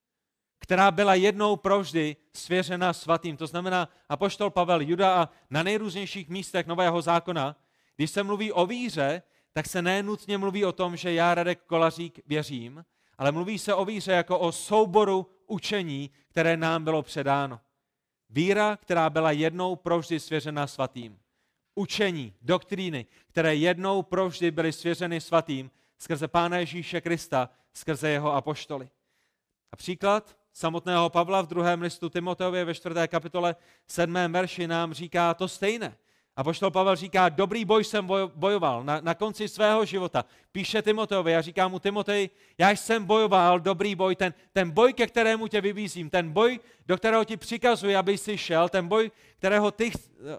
která byla jednou provždy svěřena svatým. To znamená, apoštol Pavel, Juda a na nejrůznějších místech Nového zákona, když se mluví o víře, tak se nenutně mluví o tom, že já, Radek Kolařík, věřím, ale mluví se o víře jako o souboru učení, které nám bylo předáno. Víra, která byla jednou provždy svěřena svatým. Učení, doktríny, které jednou provždy byly svěřeny svatým skrze Pána Ježíše Krista, skrze jeho apoštoly. A příklad samotného Pavla v druhém listu Timoteovi ve čtvrté kapitole sedmém verši nám říká to stejné. Apoštol Pavel říká, dobrý boj jsem bojoval na, na konci svého života. Píše Timoteovi a říká mu, Timotej, já jsem bojoval dobrý boj, ten, ten boj, ke kterému tě vybízím, ten boj, do kterého ti přikazuji, aby jsi šel, ten boj, kterého ty,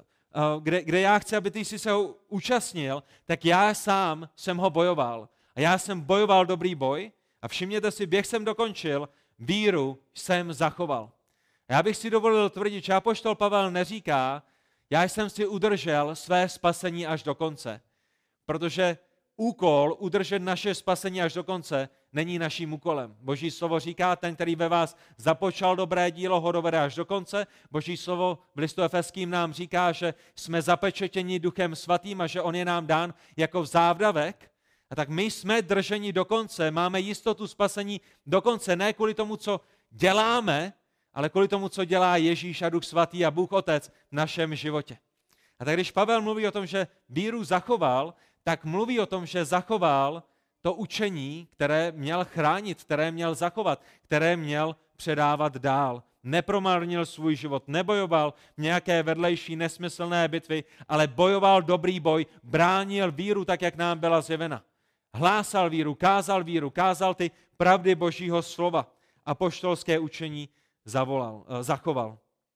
kde, kde já chci, aby ty jsi se ho účastnil, tak já sám jsem ho bojoval. A já jsem bojoval dobrý boj a všimněte si, běh jsem dokončil, víru jsem zachoval. A já bych si dovolil tvrdit, že apoštol Pavel neříká, já jsem si udržel své spasení až do konce, protože úkol udržet naše spasení až do konce není naším úkolem. Boží slovo říká, ten, který ve vás započal dobré dílo, ho dovede až do konce. Boží slovo v listu Efeským nám říká, že jsme zapečetěni Duchem Svatým a že on je nám dán jako závdavek. A tak my jsme drženi do konce, máme jistotu spasení do konce, ne kvůli tomu, co děláme, ale kvůli tomu, co dělá Ježíš a Duch Svatý a Bůh Otec v našem životě. A tak když Pavel mluví o tom, že víru zachoval, tak mluví o tom, že zachoval to učení, které měl chránit, které měl zachovat, které měl předávat dál. Nepromarnil svůj život, nebojoval nějaké vedlejší nesmyslné bitvy, ale bojoval dobrý boj, bránil víru tak, jak nám byla zjevena. Hlásal víru, kázal víru, kázal ty pravdy Božího slova. Apoštolské učení zavolal, zachoval.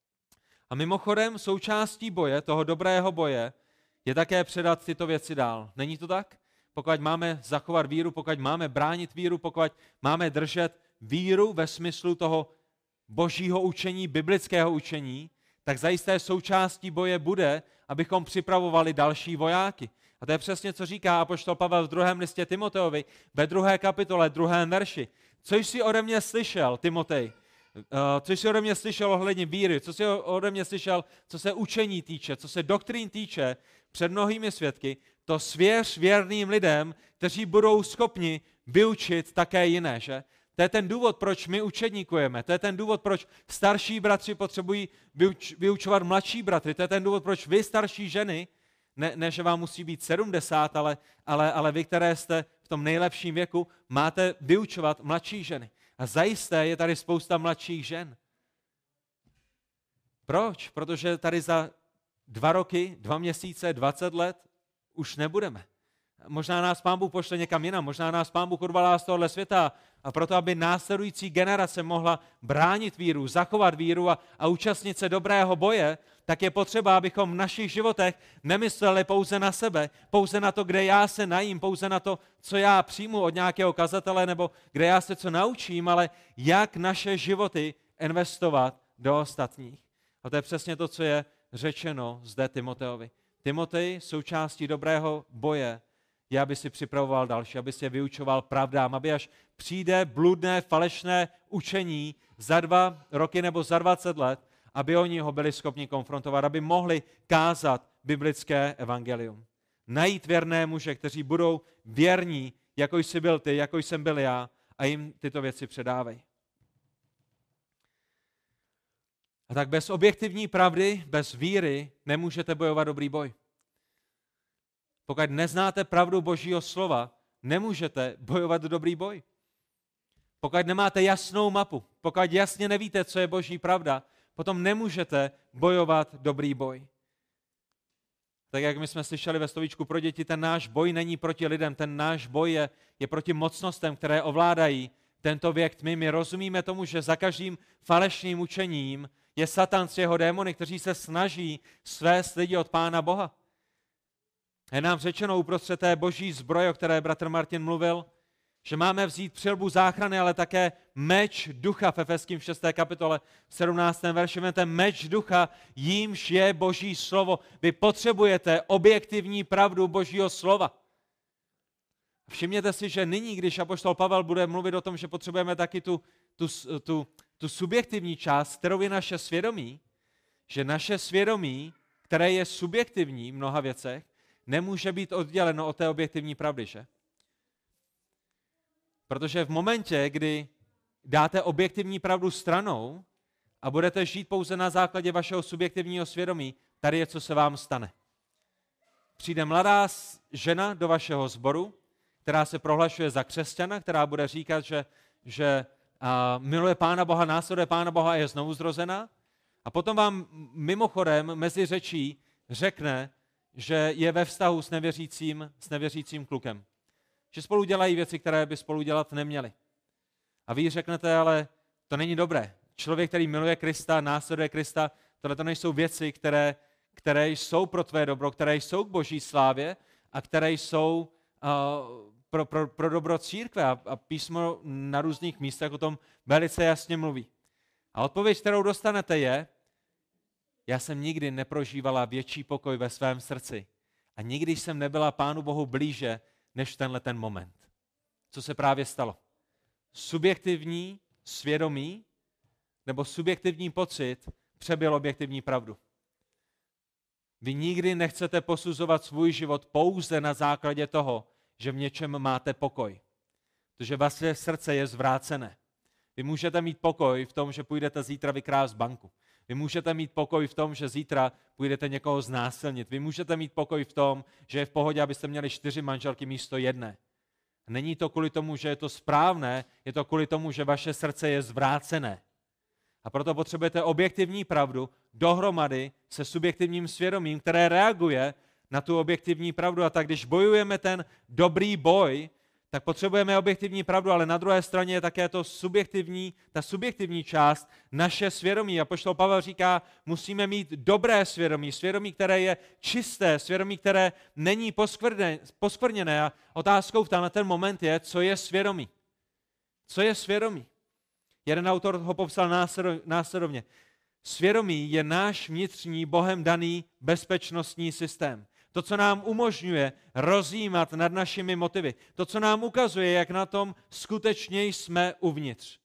A mimochodem součástí boje, toho dobrého boje, je také předat tyto věci dál. Není to tak? Pokud máme zachovat víru, pokud máme bránit víru, pokud máme držet víru ve smyslu toho Božího učení, biblického učení, tak zajisté součástí boje bude, abychom připravovali další vojáky. A to je přesně, co říká apoštol Pavel v druhém listě Timoteovi, ve druhé kapitole, druhém verši. Co jsi ode mě slyšel, Timotej? Co jsi ode mě slyšel ohledně víry? Co jsi ode mě slyšel, co se učení týče, co se doktrín týče před mnohými svědky? To svěř věrným lidem, kteří budou schopni vyučit také jiné, že? To je ten důvod, proč my učedníkujeme. To je ten důvod, proč starší bratři potřebují vyuč, vyučovat mladší bratry. To je ten důvod, proč vy, starší ženy, ne, ne že vám musí být sedmdesát, ale, ale, ale vy, které jste v tom nejlepším věku, máte vyučovat mladší ženy. A zajisté je tady spousta mladších žen. Proč? Protože tady za dva roky, dva měsíce, dvacet let už nebudeme. Možná nás Pán Bůh pošle někam jinam, možná nás Pán Bůh odvolá z tohohle světa a proto, aby následující generace mohla bránit víru, zachovat víru a, a účastnit se dobrého boje, tak je potřeba, abychom v našich životech nemysleli pouze na sebe, pouze na to, kde já se najím, pouze na to, co já přijmu od nějakého kazatele nebo kde já se co naučím, ale jak naše životy investovat do ostatních. A to je přesně to, co je řečeno zde Timoteovi. Timotej, součástí dobrého boje, je, aby si připravoval další, aby si je vyučoval pravdám, aby až přijde bludné, falešné učení za dva roky nebo za dvacet let, aby oni ho byli schopni konfrontovat, aby mohli kázat biblické evangelium. Najít věrné muže, kteří budou věrní, jako jsi byl ty, jako jsem byl já, a jim tyto věci předávej. A tak bez objektivní pravdy, bez víry nemůžete bojovat dobrý boj. Pokud neznáte pravdu Božího slova, nemůžete bojovat dobrý boj. Pokud nemáte jasnou mapu, pokud jasně nevíte, co je Boží pravda, potom nemůžete bojovat dobrý boj. Tak jak my jsme slyšeli ve slovíčku pro děti, ten náš boj není proti lidem, ten náš boj je, je proti mocnostem, které ovládají tento věk tmy. My rozumíme tomu, že za každým falešným učením je Satan s jeho démony, kteří se snaží svést lidi od Pána Boha. Je nám řečeno uprostřed té boží zbroje, o které bratr Martin mluvil, že máme vzít přilbu záchrany, ale také meč ducha v Efeským v šesté kapitole v sedmnáctém verši. Ten meč ducha, jímž je boží slovo. Vy potřebujete objektivní pravdu božího slova. Všimněte si, že nyní, když apoštol Pavel bude mluvit o tom, že potřebujeme taky tu, tu, tu, tu subjektivní část, kterou je naše svědomí, že naše svědomí, které je subjektivní v mnoha věcech, nemůže být odděleno od té objektivní pravdy, že? Protože v momentě, kdy dáte objektivní pravdu stranou a budete žít pouze na základě vašeho subjektivního svědomí, tady je, co se vám stane. Přijde mladá žena do vašeho sboru, která se prohlašuje za křesťana, která bude říkat, že, že a, miluje Pána Boha, následuje Pána Boha a je znovu zrozená. A potom vám mimochodem mezi řečí řekne, že je ve vztahu s nevěřícím, s nevěřícím klukem. Že spolu dělají věci, které by spolu dělat neměli. A vy řeknete, ale to není dobré. Člověk, který miluje Krista, následuje Krista, tohle to nejsou věci, které, které jsou pro tvé dobro, které jsou k boží slávě a které jsou uh, pro, pro, pro dobro církve. A, a písmo na různých místech o tom velice jasně mluví. A odpověď, kterou dostanete, je, já jsem nikdy neprožívala větší pokoj ve svém srdci a nikdy jsem nebyla Pánu Bohu blíže, než tenhle ten moment. Co se právě stalo? Subjektivní svědomí nebo subjektivní pocit přebyl objektivní pravdu. Vy nikdy nechcete posuzovat svůj život pouze na základě toho, že v něčem máte pokoj. Protože vaše srdce je zvrácené. Vy můžete mít pokoj v tom, že půjdete zítra vykrást banku. Vy můžete mít pokoj v tom, že zítra půjdete někoho znásilnit. Vy můžete mít pokoj v tom, že je v pohodě, abyste měli čtyři manželky místo jedné. Není to kvůli tomu, že je to správné, je to kvůli tomu, že vaše srdce je zvrácené. A proto potřebujete objektivní pravdu dohromady se subjektivním svědomím, které reaguje na tu objektivní pravdu. A tak když bojujeme ten dobrý boj, tak potřebujeme objektivní pravdu, ale na druhé straně je také to subjektivní, ta subjektivní část, naše svědomí. Apoštol Pavel říká, musíme mít dobré svědomí, svědomí, které je čisté, svědomí, které není poskvrněné. A otázkou v tenhle ten moment je, co je svědomí. Co je svědomí? Jeden autor ho popsal následovně. Svědomí je náš vnitřní, Bohem daný bezpečnostní systém. To, co nám umožňuje rozjímat nad našimi motivy. To, co nám ukazuje, jak na tom skutečně jsme uvnitř.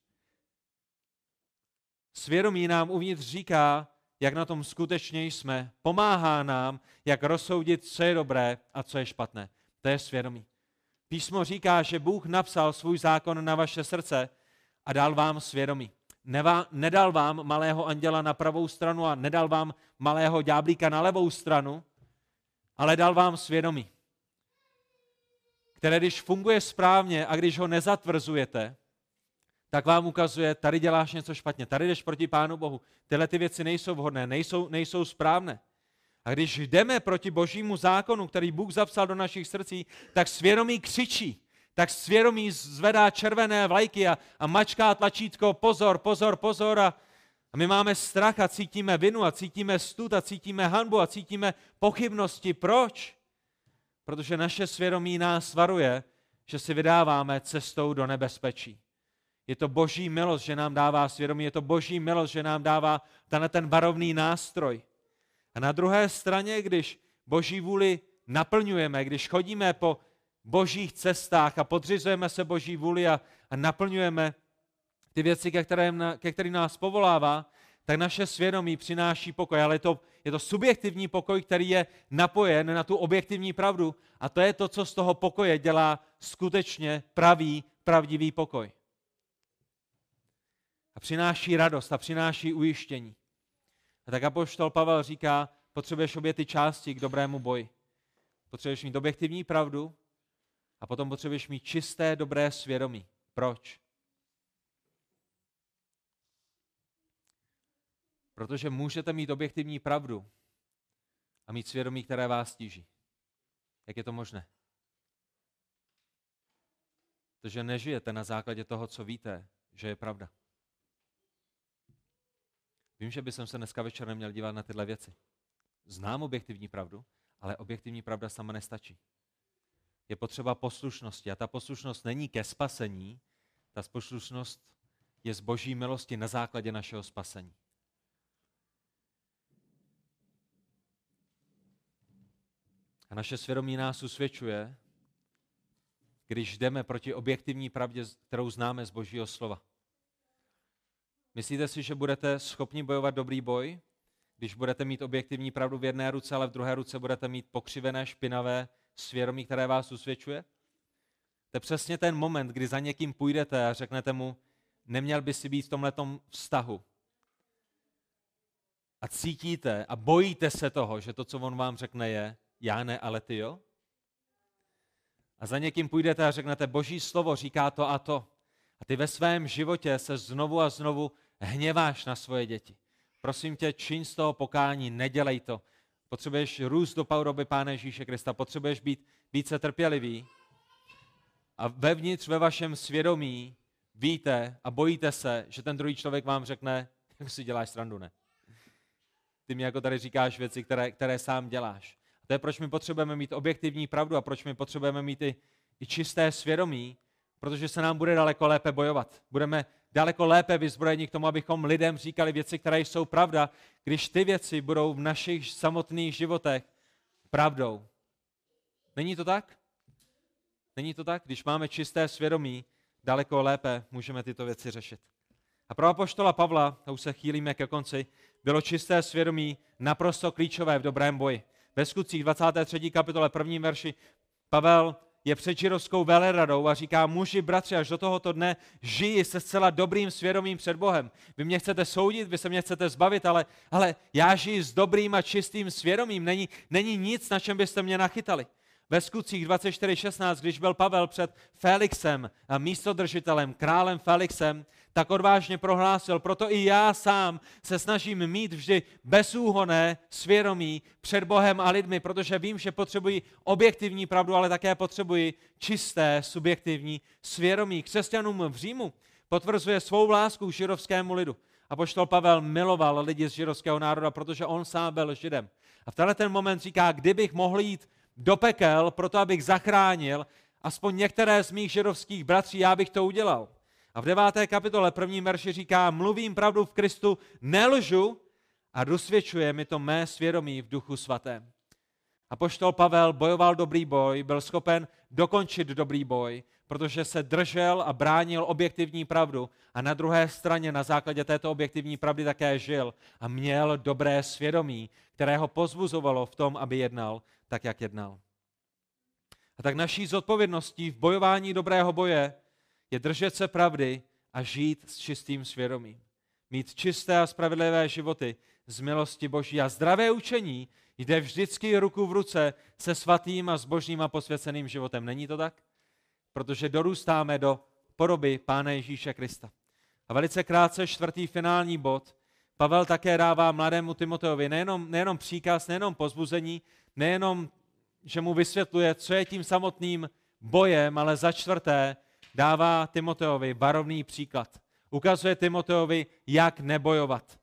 Svědomí nám uvnitř říká, jak na tom skutečně jsme. Pomáhá nám, jak rozsoudit, co je dobré a co je špatné. To je svědomí. Písmo říká, že Bůh napsal svůj zákon na vaše srdce a dal vám svědomí. Nevá, nedal vám malého anděla na pravou stranu a nedal vám malého ďáblíka na levou stranu, ale dal vám svědomí, které když funguje správně a když ho nezatvrzujete, tak vám ukazuje, tady děláš něco špatně, tady jdeš proti Pánu Bohu, tyhle ty věci nejsou vhodné, nejsou, nejsou správné. A když jdeme proti božímu zákonu, který Bůh zapsal do našich srdcí, tak svědomí křičí, tak svědomí zvedá červené vlajky a, a mačká tlačítko pozor, pozor, pozor a A my máme strach a cítíme vinu a cítíme stud a cítíme hanbu a cítíme pochybnosti. Proč? Protože naše svědomí nás varuje, že si vydáváme cestou do nebezpečí. Je to boží milost, že nám dává svědomí, je to boží milost, že nám dává tenhle ten varovný nástroj. A na druhé straně, když boží vůli naplňujeme, když chodíme po božích cestách a podřizujeme se boží vůli a, a naplňujeme ty věci, ke kterým, ke kterým nás povolává, tak naše svědomí přináší pokoj. Ale je to, je to subjektivní pokoj, který je napojen na tu objektivní pravdu. A to je to, co z toho pokoje dělá skutečně pravý, pravdivý pokoj. A přináší radost a přináší ujištění. A tak apoštol Pavel říká, potřebuješ obě ty části k dobrému boji. Potřebuješ mít objektivní pravdu a potom potřebuješ mít čisté, dobré svědomí. Proč? Protože můžete mít objektivní pravdu a mít svědomí, které vás tíží. Jak je to možné? Protože nežijete na základě toho, co víte, že je pravda. Vím, že bych se dneska večer neměl dívat na tyhle věci. Znám objektivní pravdu, Ale objektivní pravda sama nestačí. Je potřeba poslušnosti a ta poslušnost není ke spasení, ta poslušnost je z Boží milosti na základě našeho spasení. A naše svědomí nás usvědčuje, když jdeme proti objektivní pravdě, kterou známe z Božího slova. Myslíte si, že budete schopni bojovat dobrý boj, když budete mít objektivní pravdu v jedné ruce, ale v druhé ruce budete mít pokřivené, špinavé svědomí, které vás usvědčuje? To je přesně ten moment, kdy za někým půjdete a řeknete mu, neměl by si být v tomhletom vztahu. A cítíte a bojíte se toho, že to, co on vám řekne, je já ne, ale ty jo? A za někým půjdete a řeknete, Boží slovo říká to a to. A ty ve svém životě se znovu a znovu hněváš na svoje děti. Prosím tě, čiň z toho pokání, nedělej to. Potřebuješ růst do podoby Pána Ježíše Krista, potřebuješ být více trpělivý. A vevnitř ve vašem svědomí víte a bojíte se, že ten druhý člověk vám řekne, jak si děláš srandu, ne? Ty mi jako tady říkáš věci, které, které sám děláš. A to je, proč my potřebujeme mít objektivní pravdu a proč my potřebujeme mít i, i čisté svědomí, protože se nám bude daleko lépe bojovat. Budeme daleko lépe vyzbrojeni k tomu, abychom lidem říkali věci, které jsou pravda, když ty věci budou v našich samotných životech pravdou. Není to tak? Není to tak? Když máme čisté svědomí, daleko lépe můžeme tyto věci řešit. A pro apoštola Pavla, a už se chýlíme ke konci, bylo čisté svědomí naprosto klíčové v dobrém boji. Ve Skutcích dvacáté třetí kapitole prvním verši Pavel je před židovskou veleradou a říká, muži, bratři, až do tohoto dne žiji se zcela dobrým svědomím před Bohem. Vy mě chcete soudit, vy se mě chcete zbavit, ale, ale já žiji s dobrým a čistým svědomím. Není, není nic, na čem byste mě nachytali. Ve Skutcích dvacet čtyři šestnáct, když byl Pavel před Felixem, místodržitelem, králem Felixem, tak odvážně prohlásil, proto i já sám se snažím mít vždy bezúhonné svědomí před Bohem a lidmi, protože vím, že potřebuji objektivní pravdu, ale také potřebuji čisté, subjektivní svědomí. Křesťanům v Římu potvrzuje svou lásku židovskému lidu. Apoštol Pavel miloval lidi z židovského národa, protože on sám byl Židem. A v tenhle ten moment říká, kdybych mohl jít do pekel, proto abych zachránil aspoň některé z mých židovských bratří, já bych to udělal. A v deváté kapitole prvním verši říká, mluvím pravdu v Kristu, nelžu a dosvědčuje mi to mé svědomí v Duchu svatém. Apoštol Pavel bojoval dobrý boj, byl schopen dokončit dobrý boj, protože se držel a bránil objektivní pravdu a na druhé straně na základě této objektivní pravdy také žil a měl dobré svědomí, které ho pozbuzovalo v tom, aby jednal tak, jak jednal. A tak naší zodpovědností v bojování dobrého boje je držet se pravdy a žít s čistým svědomím. Mít čisté a spravedlivé životy z milosti Boží a zdravé učení jde vždycky ruku v ruce se svatým a zbožným a posvěceným životem. Není to tak? Protože dorůstáme do podoby Pána Ježíše Krista. A velice krátce čtvrtý finální bod. Pavel také dává mladému Timoteovi nejenom, nejenom příkaz, nejenom pozbuzení, nejenom, že mu vysvětluje, co je tím samotným bojem, ale za čtvrté dává Timoteovi varovný příklad. Ukazuje Timoteovi, jak nebojovat.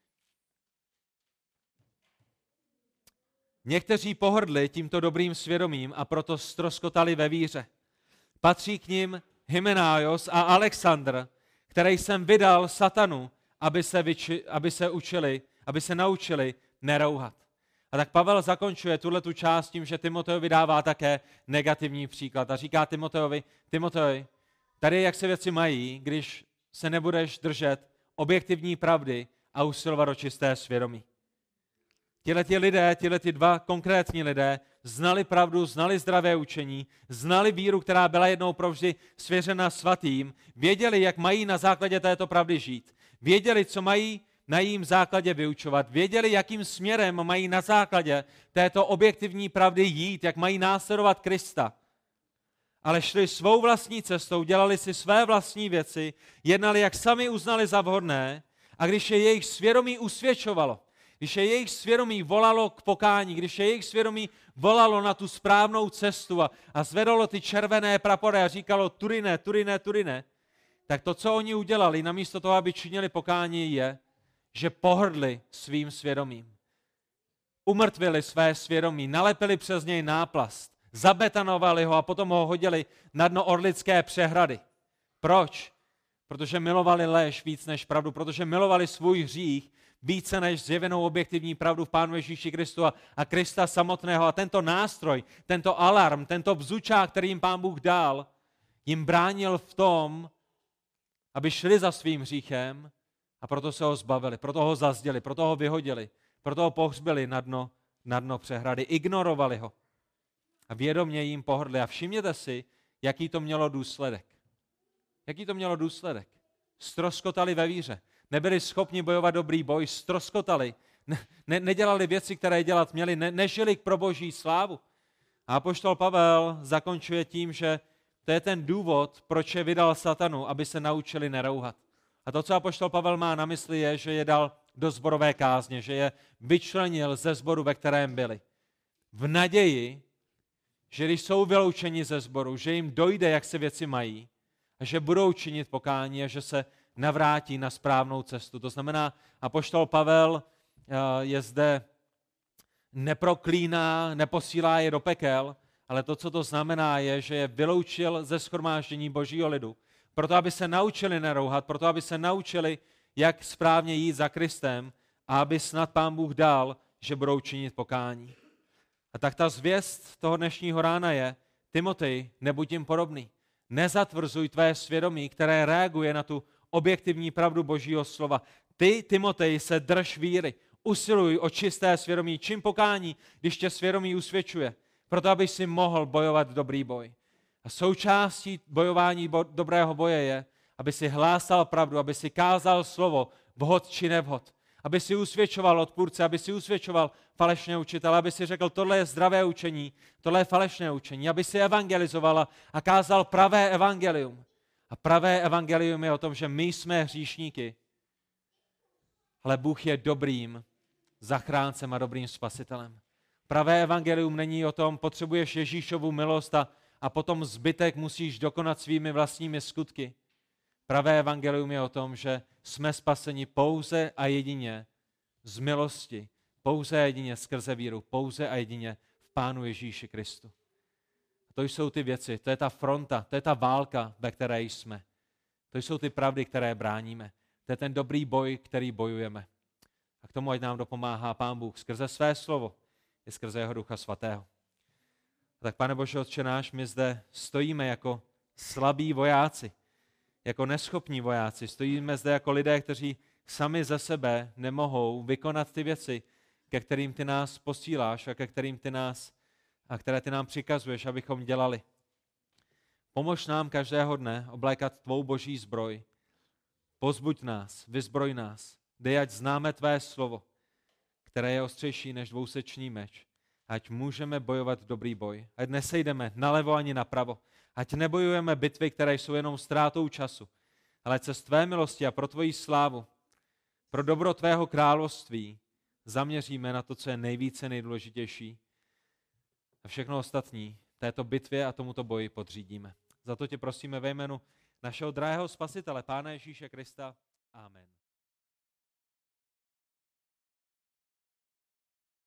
Někteří pohrdli tímto dobrým svědomím a proto ztroskotali ve víře. Patří k nim Hymenájos a Alexandr, které jsem vydal satanu, aby se, vyči, aby se učili, aby se naučili nerouhat. A tak Pavel zakončuje tuhletu část tím, že Timoteovi dává také negativní příklad. A říká Timoteovi, Timoteovi, tady jak se věci mají, když se nebudeš držet objektivní pravdy a usilovat o čisté svědomí. Tihleti lidé, tihleti dva konkrétní lidé znali pravdu, znali zdravé učení, znali víru, která byla jednou provždy svěřena svatým, věděli, jak mají na základě této pravdy žít, věděli, co mají na jejím základě vyučovat, věděli, jakým směrem mají na základě této objektivní pravdy jít, jak mají následovat Krista. Ale šli svou vlastní cestou, dělali si své vlastní věci, jednali, jak sami uznali za vhodné, a když je jejich svědomí usvědčovalo, když je jejich svědomí volalo k pokání, když je jejich svědomí volalo na tu správnou cestu a, a zvedalo ty červené prapory a říkalo tudy ne, tudy ne, tudy ne, tak to, co oni udělali, namísto toho, aby činili pokání, je, že pohrdli svým svědomím. umrtvili své svědomí, nalepili přes něj náplast, zabetanovali ho a potom ho hodili na dno Orlické přehrady. Proč? Protože milovali lež víc než pravdu, protože milovali svůj hřích více než zjevenou objektivní pravdu v Pánu Ježíši Kristu a, a Krista samotného. A tento nástroj, tento alarm, tento bzučák, který jim Pán Bůh dal, jim bránil v tom, aby šli za svým hříchem a proto se ho zbavili, proto ho zazděli, proto ho vyhodili, proto ho pohřbili na dno, na dno přehrady, ignorovali ho a vědomě jim pohrdli. A všimněte si, jaký to mělo důsledek. Jaký to mělo důsledek? Stroskotali ve víře. Nebyli schopni bojovat dobrý boj, stroskotali. Ne, ne, nedělali věci, které dělat měli, ne, nežili pro Boží slávu. A apoštol Pavel zakončuje tím, že to je ten důvod, proč je vydal satanu, aby se naučili nerouhat. A to, co apoštol Pavel má na mysli, je, že je dal do sborové kázně, že je vyčlenil ze sboru, ve kterém byli. V naději, že když jsou vyloučeni ze sboru, že jim dojde, jak se věci mají, a že budou činit pokání a že se navrátí na správnou cestu. To znamená, apoštol Pavel je zde neproklíná, neposílá je do pekel, ale to, co to znamená, je, že je vyloučil ze shromáždění Božího lidu, proto aby se naučili nerouhat, proto aby se naučili, jak správně jít za Kristem a aby snad Pán Bůh dal, že budou činit pokání. A tak ta zvěst toho dnešního rána je, Timotej, nebuď jim podobný. Nezatvrzuj tvé svědomí, které reaguje na tu objektivní pravdu Božího slova. Ty, Timotej, se drž víry, usiluj o čisté svědomí, čím pokání, když tě svědomí usvědčuje, proto aby si mohl bojovat dobrý boj. A součástí bojování bo- dobrého boje je, aby si hlásal pravdu, aby si kázal slovo, vhod či nevhod, aby si usvědčoval odpůrce, aby si usvědčoval falešné učitele, aby si řekl, tohle je zdravé učení, tohle je falešné učení, aby si evangelizoval a kázal pravé evangelium. A pravé evangelium je o tom, že my jsme hříšníky, ale Bůh je dobrým zachráncem a dobrým spasitelem. Pravé evangelium není o tom, potřebuješ Ježíšovu milost a, a potom zbytek musíš dokonat svými vlastními skutky. Pravé evangelium je o tom, že jsme spaseni pouze a jedině z milosti, pouze a jedině skrze víru, pouze a jedině v Pánu Ježíši Kristu. A to jsou ty věci, to je ta fronta, to je ta válka, ve které jsme. To jsou ty pravdy, které bráníme. To je ten dobrý boj, který bojujeme. A k tomu, ať nám dopomáhá Pán Bůh skrze své slovo i skrze jeho Ducha Svatého. A tak, Pane Bože, Otče náš, my zde stojíme jako slabí vojáci, jako neschopní vojáci. Stojíme zde jako lidé, kteří sami ze sebe nemohou vykonat ty věci, ke kterým ty nás posíláš a ke kterým ty nás, a které ty nám přikazuješ, abychom dělali. Pomož nám každého dne oblékat tvou boží zbroj. Pozbuď nás, vyzbroj nás. Dej, ať známe tvé slovo, které je ostřejší než dvousečný meč. Ať můžeme bojovat dobrý boj. Ať nesejdeme nalevo ani napravo. Ať nebojujeme bitvy, které jsou jenom ztrátou času. Ale se z tvé milosti a pro tvoji slávu, pro dobro tvého království zaměříme na to, co je nejvíce nejdůležitější. A všechno ostatní této bitvě a tomuto boji podřídíme. Za to tě prosíme ve jménu našeho drahého Spasitele, Pána Ježíše Krista. Amen.